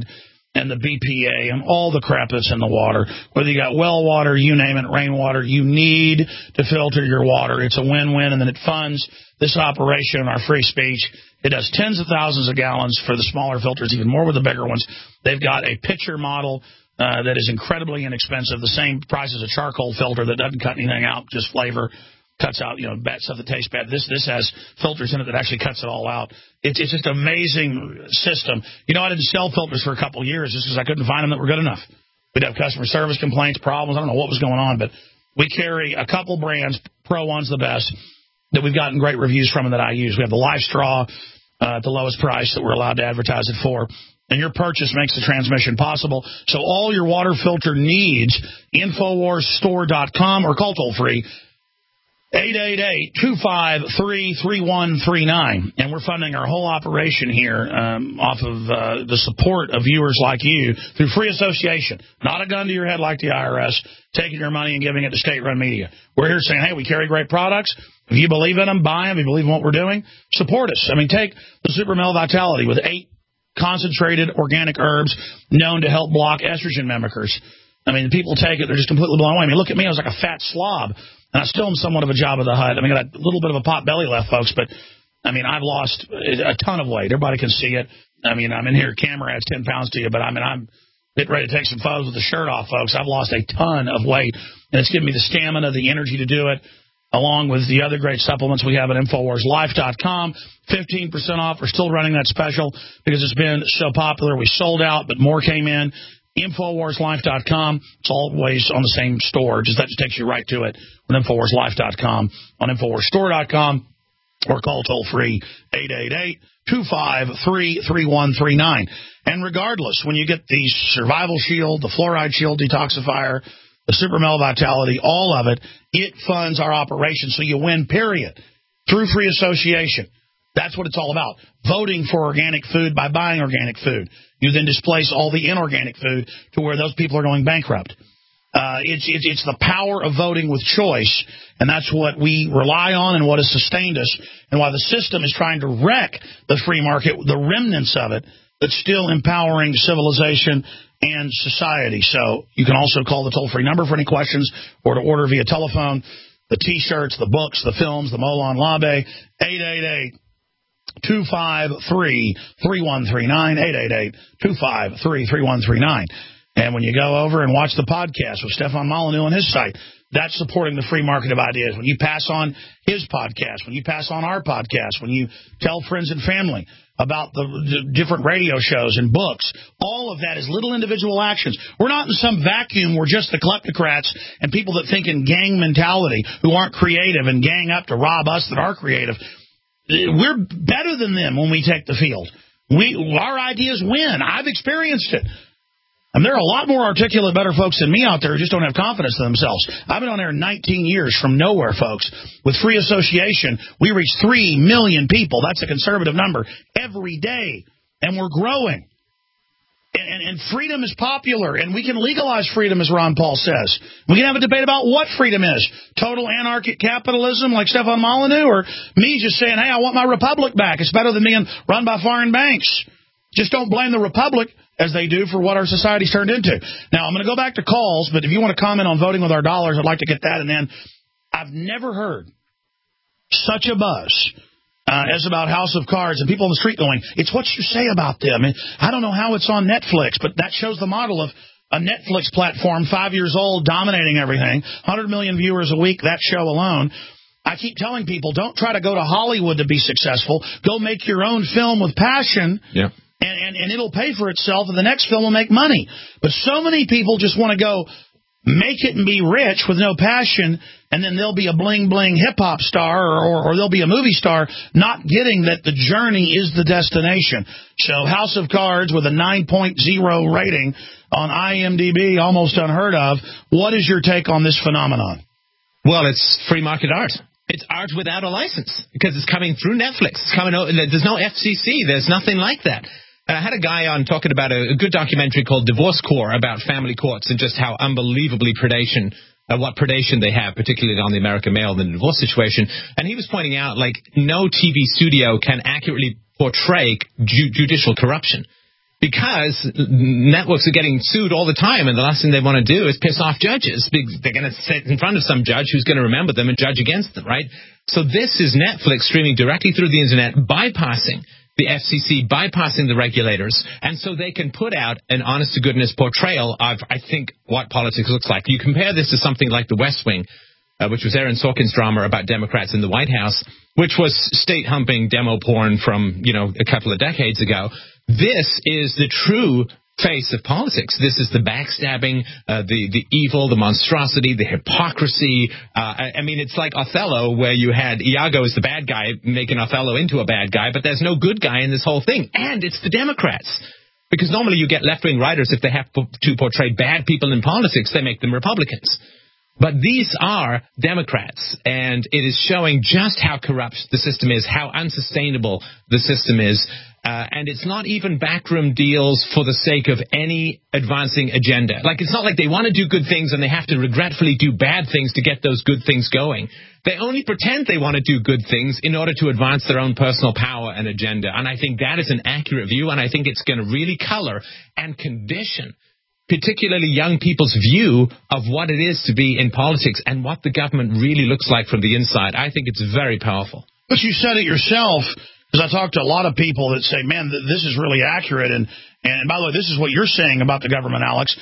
and the BPA and all the crap that's in the water. Whether you got well water, you name it, rainwater, you need to filter your water. It's a win-win, and then it funds this operation, our free speech. It does tens of thousands of gallons for the smaller filters, even more with the bigger ones. They've got a pitcher model that is incredibly inexpensive, the same price as a charcoal filter that doesn't cut anything out, just flavor. Cuts out, bad stuff that tastes bad. This has filters in it that actually cuts it all out. It's just an amazing system. I didn't sell filters for a couple of years just because I couldn't find them that were good enough. We'd have customer service complaints, problems. I don't know what was going on, but we carry a couple brands. Pro One's the best that we've gotten great reviews from and that I use. We have the Life Straw at the lowest price that we're allowed to advertise it for. And your purchase makes the transmission possible. So all your water filter needs, InfoWarsStore.com or call toll-free 888-253-3139. And we're funding our whole operation here off of the support of viewers like you through free association. Not a gun to your head like the IRS, taking your money and giving it to state-run media. We're here saying, hey, we carry great products. If you believe in them, buy them. If you believe in what we're doing, support us. Take the Super Male Vitality with 8 concentrated organic herbs known to help block estrogen mimickers. People take it, they're just completely blown away. Look at me, I was like a fat slob. And I still am somewhat of a Jabba the Hutt. I got a little bit of a pot belly left, folks, but, I've lost a ton of weight. Everybody can see it. I'm in here, camera adds 10 pounds to you, but I'm getting ready to take some photos with the shirt off, folks. I've lost a ton of weight, and it's given me the stamina, the energy to do it, along with the other great supplements we have at InfoWarsLife.com. 15% off. We're still running that special because it's been so popular. We sold out, but more came in. InfoWarsLife.com. It's always on the same store. That just takes you right to it on InfoWarsLife.com, on InfoWarsStore.com, or call toll-free 888-253-3139. And regardless, when you get the Survival Shield, the Fluoride Shield Detoxifier, the Super Male Vitality, all of it, it funds our operation. So you win, period, through free association. That's what it's all about. Voting for organic food by buying organic food. You then displace all the inorganic food to where those people are going bankrupt. It's the power of voting with choice, and that's what we rely on and what has sustained us, and why the system is trying to wreck the free market, the remnants of it, that's still empowering civilization and society. So you can also call the toll-free number for any questions or to order via telephone. The T-shirts, the books, the films, the Molon Labe, 888-253-3139, 888-253-3139. And when you go over and watch the podcast with Stefan Molyneux on his site, that's supporting the free market of ideas. When you pass on his podcast, when you pass on our podcast, when you tell friends and family about the different radio shows and books, all of that is little individual actions. We're not in some vacuum where just the kleptocrats and people that think in gang mentality who aren't creative and gang up to rob us that are creative. We're better than them when we take the field. Our ideas win. I've experienced it. And there are a lot more articulate, better folks than me out there who just don't have confidence in themselves. I've been on there 19 years from nowhere, folks. With free association, we reach 3 million people. That's a conservative number every day. And we're growing. And freedom is popular. And we can legalize freedom, as Ron Paul says. We can have a debate about what freedom is. Total anarchic capitalism like Stefan Molyneux, or me just saying, hey, I want my republic back. It's better than being run by foreign banks. Just don't blame the republic, as they do, for what our society's turned into. Now, I'm going to go back to calls, but if you want to comment on voting with our dollars, I'd like to get that. And then I've never heard such a buzz as about House of Cards, and people on the street going, it's what you say about them. And I don't know how it's on Netflix, but that shows the model of a Netflix platform, 5 years old, dominating everything, 100 million viewers a week, that show alone. I keep telling people, don't try to go to Hollywood to be successful. Go make your own film with passion. Yeah. And it'll pay for itself, and the next film will make money. But so many people just want to go make it and be rich with no passion, and then they'll be a bling-bling hip-hop star or they'll be a movie star, not getting that the journey is the destination. So House of Cards with a 9.0 rating on IMDb, almost unheard of. What is your take on this phenomenon? Well, it's free market art. It's art without a license because it's coming through Netflix. It's coming out, there's no FCC. There's nothing like that. And I had a guy on talking about a good documentary called Divorce Court about family courts and just how unbelievably what predation they have, particularly on the American male in the divorce situation. And he was pointing out, no TV studio can accurately portray judicial corruption. because networks are getting sued all the time, and the last thing they want to do is piss off judges. They're going to sit in front of some judge who's going to remember them and judge against them, right? So this is Netflix streaming directly through the internet, bypassing the FCC, bypassing the regulators, and so they can put out an honest-to-goodness portrayal of, I think, what politics looks like. You compare this to something like The West Wing, which was Aaron Sorkin's drama about Democrats in the White House, which was state-humping demo porn from, a couple of decades ago. This is the true face of politics. This is the backstabbing, the evil, the monstrosity, the hypocrisy. It's like Othello, where you had Iago as the bad guy making Othello into a bad guy, but there's no good guy in this whole thing. And it's the Democrats. Because normally you get left-wing writers, if they have to portray bad people in politics, they make them Republicans. But these are Democrats, and it is showing just how corrupt the system is, how unsustainable the system is. And it's not even backroom deals for the sake of any advancing agenda. It's not like they want to do good things and they have to regretfully do bad things to get those good things going. They only pretend they want to do good things in order to advance their own personal power and agenda. And I think that is an accurate view, and I think it's going to really color and condition particularly young people's view of what it is to be in politics and what the government really looks like from the inside. I think it's very powerful. But you said it yourself, because I talked to a lot of people that say, man, this is really accurate. And by the way, this is what you're saying about the government, Alex.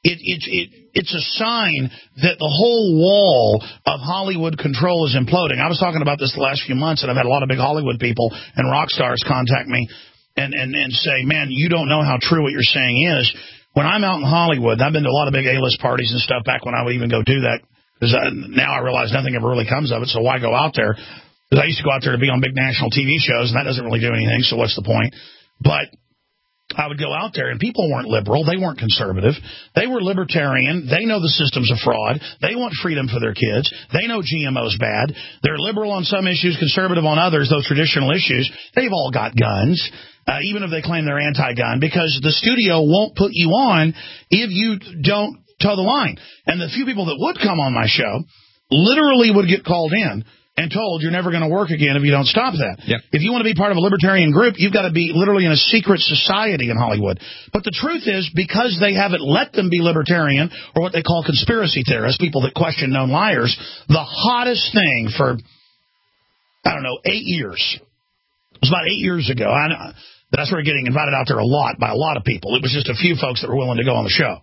It's a sign that the whole wall of Hollywood control is imploding. I was talking about this the last few months, and I've had a lot of big Hollywood people and rock stars contact me and say, man, you don't know how true what you're saying is. When I'm out in Hollywood, I've been to a lot of big A-list parties and stuff back when I would even go do that, because now I realize nothing ever really comes of it, so why go out there? Because I used to go out there to be on big national TV shows, and that doesn't really do anything, so what's the point? But I would go out there, and people weren't liberal. They weren't conservative. They were libertarian. They know the system's a fraud. They want freedom for their kids. They know GMO's bad. They're liberal on some issues, conservative on others, those traditional issues. They've all got guns. Even if they claim they're anti-gun, because the studio won't put you on if you don't toe the line. And the few people that would come on my show literally would get called in and told you're never going to work again if you don't stop that. Yep. If you want to be part of a libertarian group, you've got to be literally in a secret society in Hollywood. But the truth is, because they haven't let them be libertarian, or what they call conspiracy theorists, people that question known liars, the hottest thing for, 8 years. It was about 8 years ago. That I started getting invited out there a lot by a lot of people. It was just a few folks that were willing to go on the show.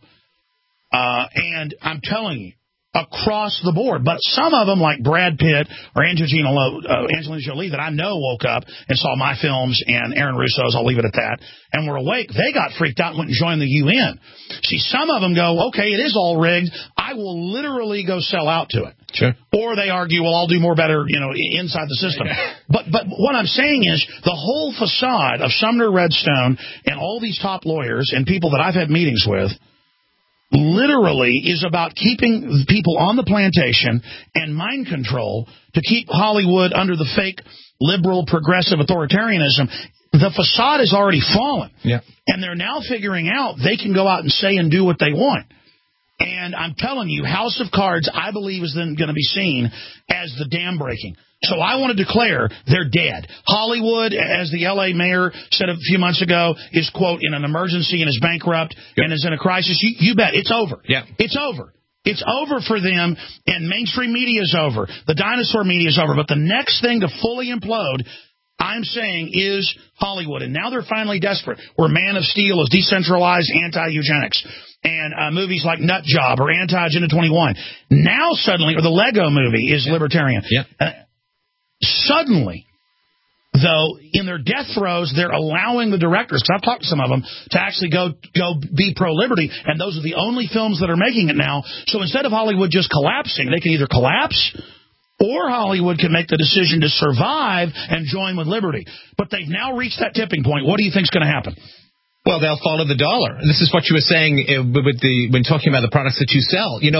And I'm telling you, across the board. But some of them, like Brad Pitt or Angelina Jolie, that I know woke up and saw my films, and Aaron Russo's, I'll leave it at that, and were awake. They got freaked out and went and joined the UN. See, some of them go, okay, it is all rigged. I will literally go sell out to it. Sure. Or they argue, well, I'll do more better, inside the system. But what I'm saying is the whole facade of Sumner Redstone and all these top lawyers and people that I've had meetings with literally is about keeping people on the plantation and mind control to keep Hollywood under the fake liberal progressive authoritarianism. The facade has already fallen. Yeah. And they're now figuring out they can go out and say and do what they want. And I'm telling you, House of Cards, I believe, is then going to be seen as the dam breaking. So I want to declare they're dead. Hollywood, as the L.A. mayor said a few months ago, is, quote, in an emergency and is bankrupt and is in a crisis. You bet. It's over. Yeah. It's over. It's over for them, and mainstream media is over. The dinosaur media is over. But the next thing to fully implode, I'm saying, is Hollywood. And now they're finally desperate, where Man of Steel is decentralized anti-eugenics. And movies like Nut Job or Anti-Agenda 21. Now suddenly, or the Lego movie is libertarian. Yeah. Suddenly, though, in their death throes, they're allowing the directors, because I've talked to some of them, to actually go be pro-liberty, and those are the only films that are making it now. So instead of Hollywood just collapsing, they can either collapse, or Hollywood can make the decision to survive and join with liberty. But they've now reached that tipping point. What do you think is going to happen? Well, they'll follow the dollar. This is what you were saying when talking about the products that you sell.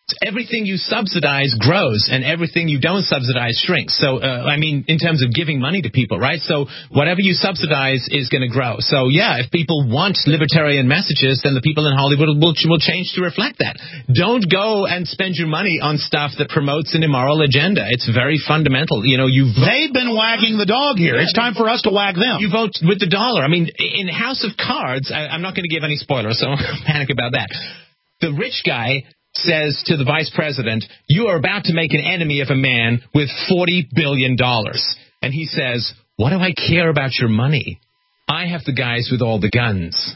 everything you subsidize grows, and everything you don't subsidize shrinks. So, in terms of giving money to people, right? So whatever you subsidize is going to grow. So, yeah, if people want libertarian messages, then the people in Hollywood will change to reflect that. Don't go and spend your money on stuff that promotes an immoral agenda. It's very fundamental. They've been wagging the dog here. It's time for us to wag them. You vote with the dollar. I mean, in House of Cards, I'm not going to give any spoilers, so don't panic about that. The rich guy says to the vice president, you are about to make an enemy of a man with $40 billion. And he says, what do I care about your money? I have the guys with all the guns.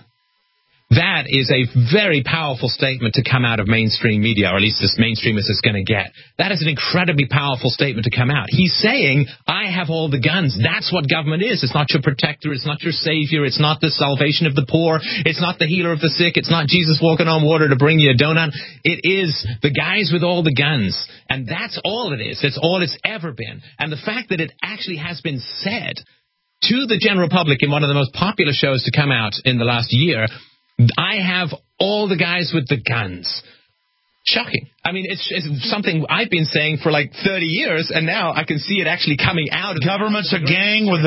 That is a very powerful statement to come out of mainstream media, or at least as mainstream as it's going to get. That is an incredibly powerful statement to come out. He's saying, I have all the guns. That's what government is. It's not your protector. It's not your savior. It's not the salvation of the poor. It's not the healer of the sick. It's not Jesus walking on water to bring you a donut. It is the guys with all the guns. And that's all it is. That's all it's ever been. And the fact that it actually has been said to the general public in one of the most popular shows to come out in the last year, I have all the guys with the guns. Shocking. I mean, it's something I've been saying for like 30 years, and now I can see it actually coming out. Government's a gang with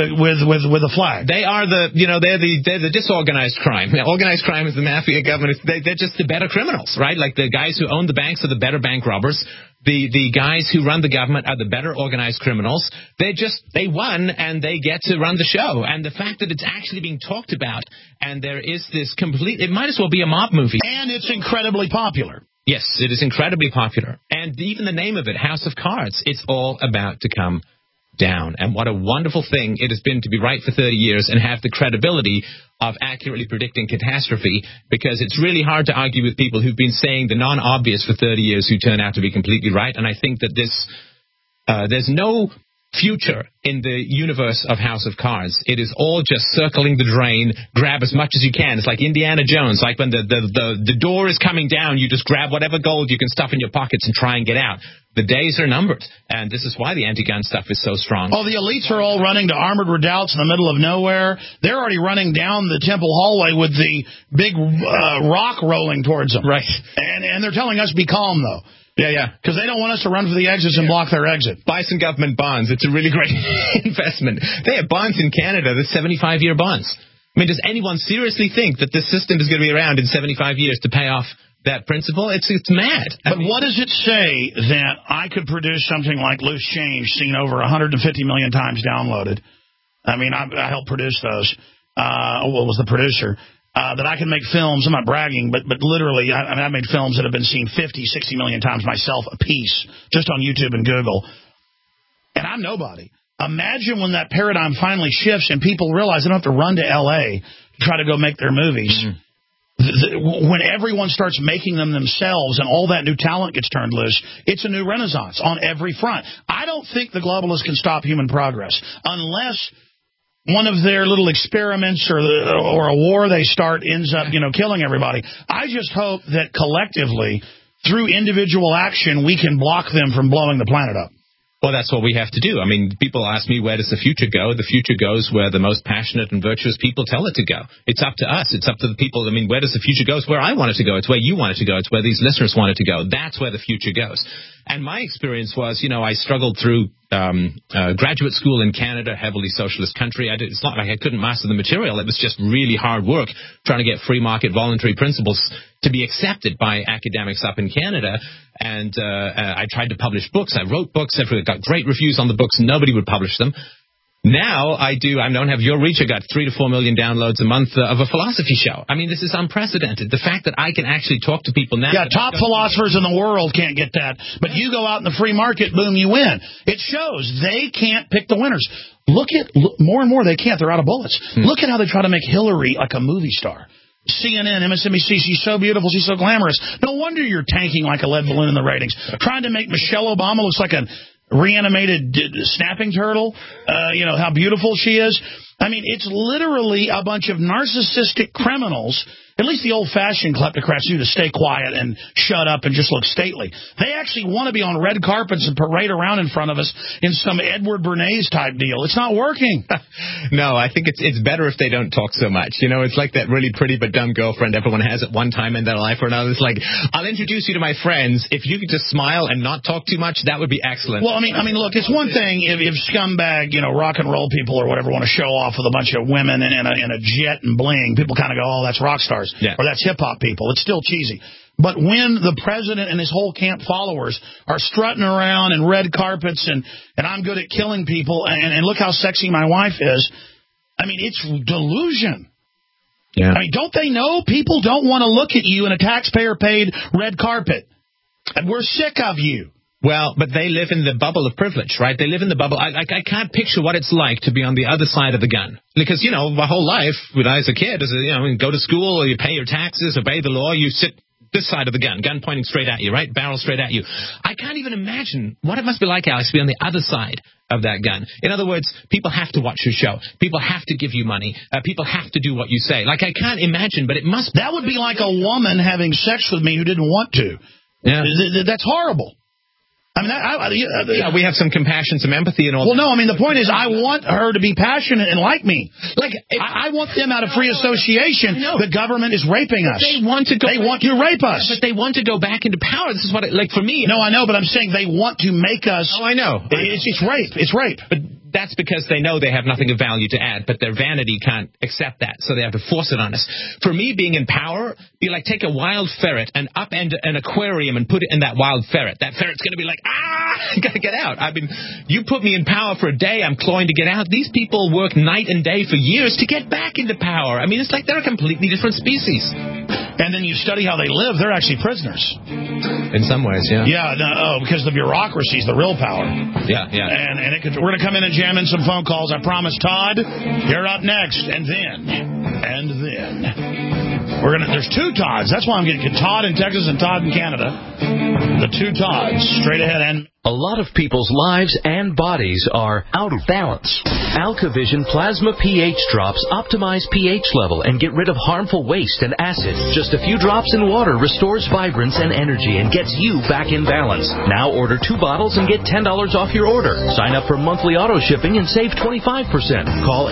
a flag. They are they're the disorganized crime. Organized crime is the mafia. Government. They're just the better criminals, right? Like the guys who own the banks are the better bank robbers. The guys who run the government are the better organized criminals. They won, and they get to run the show. And the fact that it's actually being talked about, and there is this it might as well be a mob movie. And it's incredibly popular. Yes, it is incredibly popular. And even the name of it, House of Cards, it's all about to come down. And what a wonderful thing it has been to be right for 30 years and have the credibility of accurately predicting catastrophe, because it's really hard to argue with people who've been saying the non-obvious for 30 years who turn out to be completely right. And I think that there's no future in the universe of House of Cards. It is all just circling the drain, grab as much as you can. It's like Indiana Jones, like when the door is coming down, you just grab whatever gold you can stuff in your pockets and try and get out. The days are numbered, and this is why the anti-gun stuff is so strong. Oh, the elites are all running to armored redoubts in the middle of nowhere. They're already running down the temple hallway with the big rock rolling towards them. Right. And they're telling us be calm, though. Yeah. Because they don't want us to run for the exits and block their exit. Buy some government bonds. It's a really great investment. They have bonds in Canada, the 75-year bonds. I mean, does anyone seriously think that this system is going to be around in 75 years to pay off that principle? It's mad. But what does it say that I could produce something like Loose Change, seen over 150 million times downloaded? I mean, I helped produce those. Was the producer. That I can make films, I'm not bragging, but literally, I made films that have been seen 50, 60 million times myself a piece, just on YouTube and Google. And I'm nobody. Imagine when that paradigm finally shifts and people realize they don't have to run to L.A. to try to go make their movies. Mm-hmm. When everyone starts making them themselves and all that new talent gets turned loose, it's a new renaissance on every front. I don't think the globalists can stop human progress unless one of their little experiments or a war they start ends up, killing everybody. I just hope that collectively, through individual action, we can block them from blowing the planet up. Well, that's what we have to do. I mean, people ask me, where does the future go? The future goes where the most passionate and virtuous people tell it to go. It's up to us. It's up to the people. I mean, where does the future go? It's where I want it to go. It's where you want it to go. It's where these listeners want it to go. That's where the future goes. And my experience was, I struggled through graduate school in Canada, heavily socialist country. It's not like I couldn't master the material. It was just really hard work trying to get free market voluntary principles to be accepted by academics up in Canada. And I tried to publish books. I wrote books. I got great reviews on the books. Nobody would publish them. Now I don't have your reach. I got 3 to 4 million downloads a month of a philosophy show. I mean, this is unprecedented. The fact that I can actually talk to people now. Yeah, top philosophers in the world can't get that. But you go out in the free market, boom, you win. It shows they can't pick the winners. Look, more and more they can't. They're out of bullets. Look at how they try to make Hillary like a movie star. CNN, MSNBC, she's so beautiful, she's so glamorous. No wonder you're tanking like a lead balloon in the ratings. Trying to make Michelle Obama look like a reanimated snapping turtle, how beautiful she is. I mean, it's literally a bunch of narcissistic criminals at least the old-fashioned kleptocrats do to stay quiet and shut up and just look stately. They actually want to be on red carpets and parade around in front of us in some Edward Bernays type deal. It's not working. No, I think it's better if they don't talk so much. You know, it's like that really pretty but dumb girlfriend everyone has at one time in their life or another. It's like, I'll introduce you to my friends. If you could just smile and not talk too much, that would be excellent. Well, I mean, look, it's one thing if scumbag, rock and roll people or whatever want to show off with a bunch of women in a jet and bling. People kind of go, oh, that's rock stars. Yeah. Or that's hip-hop people. It's still cheesy. But when the president and his whole camp followers are strutting around in red carpets and I'm good at killing people and look how sexy my wife is, I mean, it's delusion. Yeah. I mean, don't they know people don't want to look at you in a taxpayer-paid red carpet? And we're sick of you. Well, but they live in the bubble of privilege, right? They live in the bubble. I can't picture what it's like to be on the other side of the gun. Because, my whole life, when I was a kid, go to school, or you pay your taxes, obey the law, you sit this side of the gun pointing straight at you, right? Barrel straight at you. I can't even imagine what it must be like, Alex, to be on the other side of that gun. In other words, people have to watch your show. People have to give you money. People have to do what you say. Like, I can't imagine, but it must be. That would be like a woman having sex with me who didn't want to. Yeah. That's horrible. I mean, we have some compassion, some empathy, and all. Well, no, I mean, the point is, I want her to be passionate and like me. Like, I want them out of free association. The government is raping us. They want to rape us. But they want to go back into power. This is what, for me. No, I know, but I'm saying they want to make us. Oh, I know. It's rape. It's rape. But that's because they know they have nothing of value to add, but their vanity can't accept that, so they have to force it on us. For me, being in power, be like take a wild ferret and upend an aquarium and put it in that wild ferret. That ferret's going to be like, I got to get out. I mean, you put me in power for a day, I'm clawing to get out. These people work night and day for years to get back into power. I mean, it's like they're a completely different species. And then you study how they live, they're actually prisoners. In some ways, yeah. Yeah, because the bureaucracy is the real power. Yeah. And we're going to come in and jam in some phone calls. I promise. Todd, you're up next. And then. There's two Todds. That's why I'm getting Todd in Texas and Todd in Canada. The two Todds. Straight ahead. And a lot of people's lives and bodies are out of balance. AlkaVision Plasma pH drops optimize pH level and get rid of harmful waste and acid. Just a few drops in water restores vibrance and energy and gets you back in balance. Now order 2 bottles and get $10 off your order. Sign up for monthly auto shipping and save 25%. Call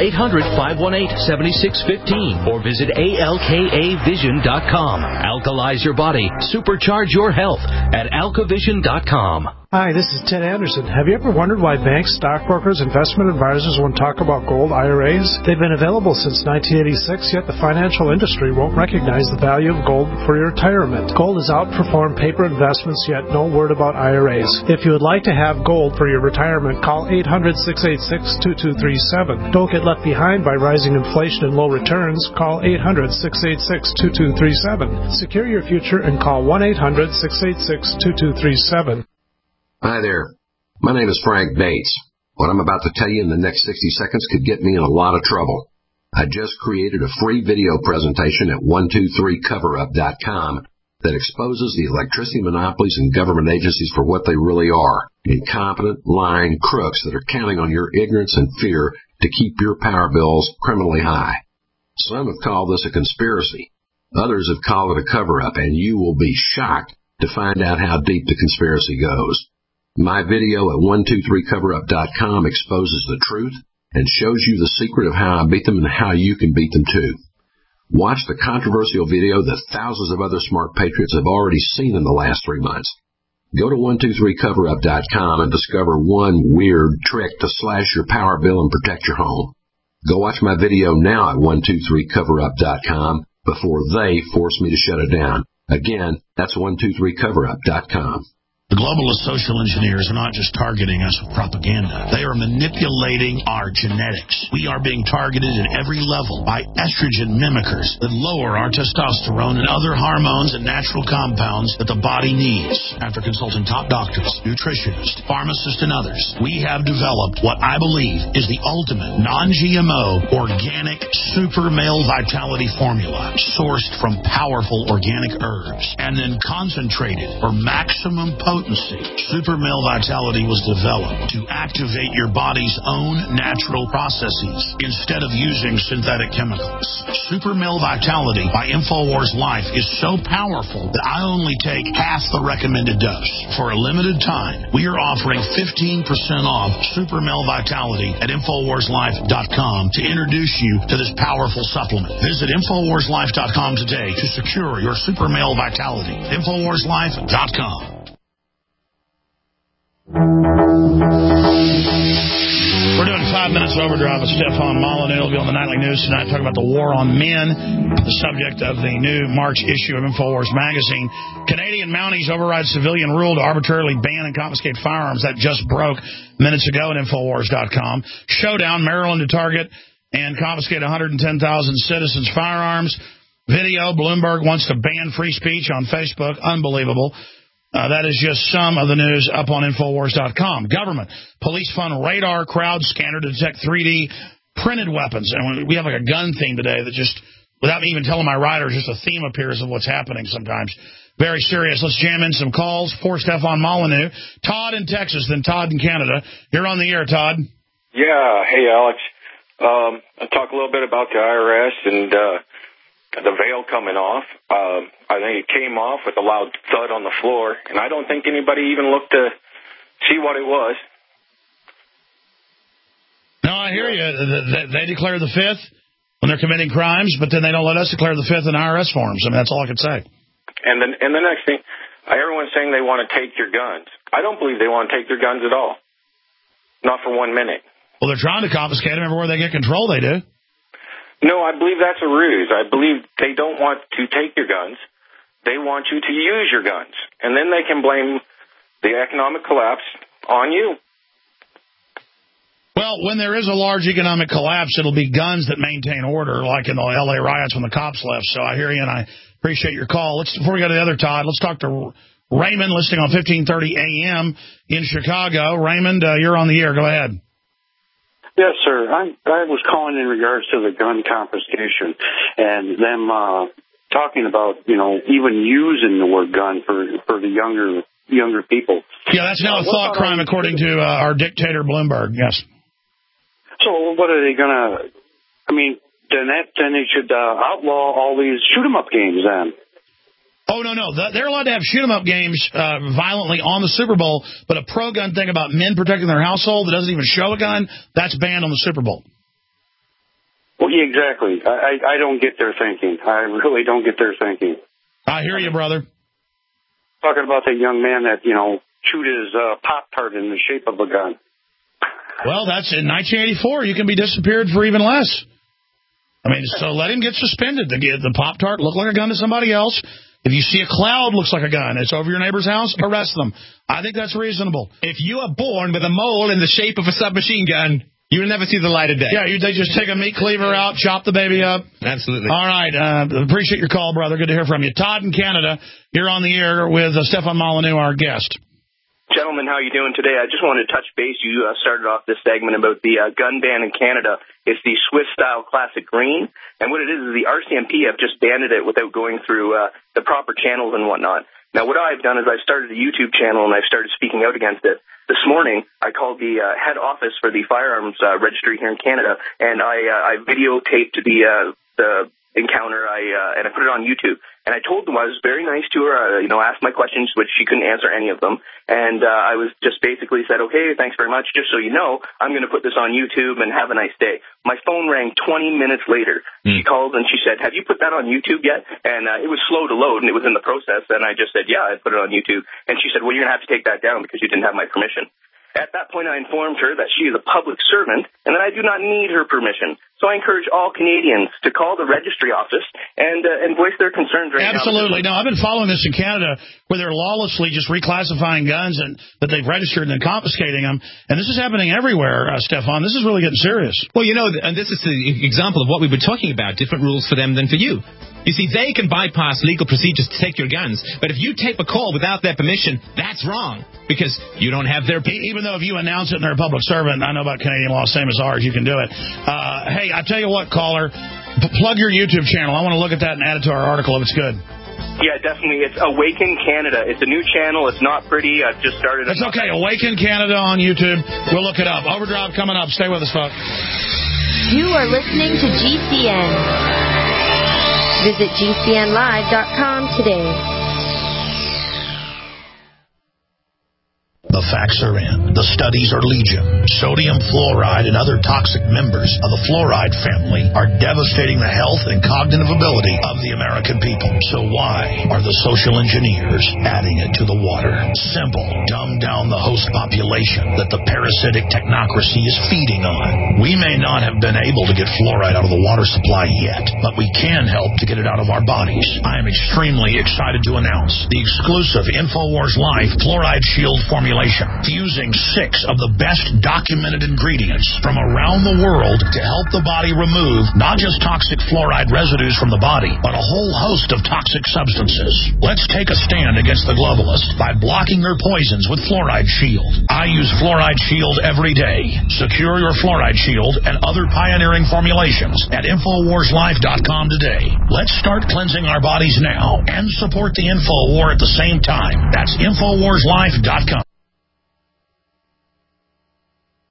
800-518-7615 or visit alkavision.com. Alkalize your body. Supercharge your health at alkavision.com. Hi, this is Ted Anderson. Have you ever wondered why banks, stockbrokers, investment advisors won't talk about gold IRAs? They've been available since 1986, yet the financial industry won't recognize the value of gold for your retirement. Gold has outperformed paper investments, yet no word about IRAs. If you would like to have gold for your retirement, call 800-686-2237. Don't get left behind by rising inflation and low returns. Call 800-686-2237. Secure your future and call 1-800-686-2237. Hi there. My name is Frank Bates. What I'm about to tell you in the next 60 seconds could get me in a lot of trouble. I just created a free video presentation at 123coverup.com that exposes the electricity monopolies and government agencies for what they really are. Incompetent, lying crooks that are counting on your ignorance and fear to keep your power bills criminally high. Some have called this a conspiracy. Others have called it a cover-up, and you will be shocked to find out how deep the conspiracy goes. My video at 123coverup.com exposes the truth and shows you the secret of how I beat them and how you can beat them too. Watch the controversial video that thousands of other smart patriots have already seen in the last 3 months. Go to 123coverup.com and discover one weird trick to slash your power bill and protect your home. Go watch my video now at 123coverup.com before they force me to shut it down. Again, that's 123coverup.com. The globalist social engineers are not just targeting us with propaganda. They are manipulating our genetics. We are being targeted at every level by estrogen mimickers that lower our testosterone and other hormones and natural compounds that the body needs. After consulting top doctors, nutritionists, pharmacists, and others, we have developed what I believe is the ultimate non-GMO organic super male vitality formula sourced from powerful organic herbs and then concentrated for maximum potency potency. Super Male Vitality was developed to activate your body's own natural processes instead of using synthetic chemicals. Super Male Vitality by InfoWars Life is so powerful that I only take half the recommended dose. For a limited time, we are offering 15% off Super Male Vitality at InfoWarsLife.com to introduce you to this powerful supplement. Visit InfoWarsLife.com today to secure your Super Male Vitality. InfoWarsLife.com. We're doing 5 minutes overdrive with Stefan Molyneux. He'll be on the Nightly News tonight talking about the war on men, the subject of the new March issue of InfoWars magazine. Canadian Mounties override civilian rule to arbitrarily ban and confiscate firearms. That just broke minutes ago at InfoWars.com. Showdown, Maryland to target and confiscate 110,000 citizens' firearms. Video, Bloomberg wants to ban free speech on Facebook. Unbelievable. That is just some of the news up on InfoWars.com. Government. Police fund radar crowd scanner to detect 3D printed weapons. And we have like a gun theme today that just, without me even telling my writers, just a theme appears of what's happening sometimes. Very serious. Let's jam in some calls for Stefan Molyneux. Todd in Texas, then Todd in Canada. You're on the air, Todd. Yeah. Hey, Alex. I'll talk a little bit about the IRS and the veil coming off. I think it came off with a loud thud on the floor, and I don't think anybody even looked to see what it was. No, I hear you. They declare the 5th when they're committing crimes, but then they don't let us declare the 5th in IRS forms. I mean, that's all I can say. And the next thing, everyone's saying they want to take your guns. I don't believe they want to take your guns at all. Not for 1 minute. Well, they're trying to confiscate them everywhere they get control, they do. No, I believe that's a ruse. I believe they don't want to take your guns. They want you to use your guns. And then they can blame the economic collapse on you. Well, when there is a large economic collapse, it'll be guns that maintain order, like in the L.A. riots when the cops left. So I hear you, and I appreciate your call. Before we go to the other Todd, let's talk to Raymond, listening on 1530 AM in Chicago. Raymond, you're on the air. Go ahead. Yes, sir. I was calling in regards to the gun confiscation and them talking about, even using the word gun for the younger people. Yeah, that's now a thought crime according to our dictator Bloomberg. Yes. So what are they going to? I mean, then they should outlaw all these shoot 'em up games then. Oh, no. They're allowed to have shoot-'em-up games violently on the Super Bowl, but a pro-gun thing about men protecting their household that doesn't even show a gun, that's banned on the Super Bowl. Well, yeah, exactly. I don't get their thinking. I really don't get their thinking. I hear you, brother. Talking about that young man that, chewed his Pop-Tart in the shape of a gun. Well, that's in 1984. You can be disappeared for even less. I mean, so let him get suspended. The Pop-Tart looked like a gun to somebody else. If you see a cloud looks like a gun, it's over your neighbor's house, arrest them. I think that's reasonable. If you are born with a mole in the shape of a submachine gun, you will never see the light of day. Yeah, they just take a meat cleaver out, chop the baby up. Absolutely. All right. Appreciate your call, brother. Good to hear from you. Todd in Canada, you're on the air with Stefan Molyneux, our guest. Gentlemen, how are you doing today? I just wanted to touch base. You started off this segment about the gun ban in Canada. It's the Swiss-style classic green. And what it is the RCMP have just banned it without going through the proper channels and whatnot. Now, what I've done is I've started a YouTube channel, and I've started speaking out against it. This morning, I called the head office for the firearms registry here in Canada, and I videotaped the encounter, and I put it on YouTube. And I told them I was very nice to her, asked my questions, which she couldn't answer any of them. And I was just basically said, okay, thanks very much. Just so you know, I'm going to put this on YouTube and have a nice day. My phone rang 20 minutes later. She called and she said, have you put that on YouTube yet? And it was slow to load and it was in the process. And I just said, yeah, I put it on YouTube. And she said, well, you're going to have to take that down because you didn't have my permission. At that point, I informed her that she is a public servant and that I do not need her permission. So I encourage all Canadians to call the registry office and voice their concerns right now. Absolutely. No, I've been following this in Canada where they're lawlessly just reclassifying guns and that they've registered and then confiscating them. And this is happening everywhere, Stefan. This is really getting serious. Well, and this is the example of what we were talking about, different rules for them than for you. You see, they can bypass legal procedures to take your guns, but if you tape a call without their permission, that's wrong, because you don't have their... Even though if you announce it and they're a public servant, I know about Canadian law, same as ours, you can do it. Hey, I tell you what, caller, plug your YouTube channel. I want to look at that and add it to our article if it's good. Yeah, definitely. It's Awaken Canada. It's a new channel. It's not pretty. I've just started. It's okay. Awaken Canada on YouTube. We'll look it up. Overdrive coming up. Stay with us, folks. You are listening to GCN. Visit GCNlive.com today. The facts are in. The studies are legion. Sodium fluoride and other toxic members of the fluoride family are devastating the health and cognitive ability of the American people. So why are the social engineers adding it to the water? Simple. Dumb down the host population that the parasitic technocracy is feeding on. We may not have been able to get fluoride out of the water supply yet, but we can help to get it out of our bodies. I am extremely excited to announce the exclusive InfoWars Life Fluoride Shield formulation, fusing 6 of the best documented ingredients from around the world to help the body remove not just toxic fluoride residues from the body, but a whole host of toxic substances. Let's take a stand against the globalists by blocking their poisons with Fluoride Shield. I use Fluoride Shield every day. Secure your Fluoride Shield and other pioneering formulations at InfoWarsLife.com today. Let's start cleansing our bodies now and support the InfoWar at the same time. That's InfoWarsLife.com.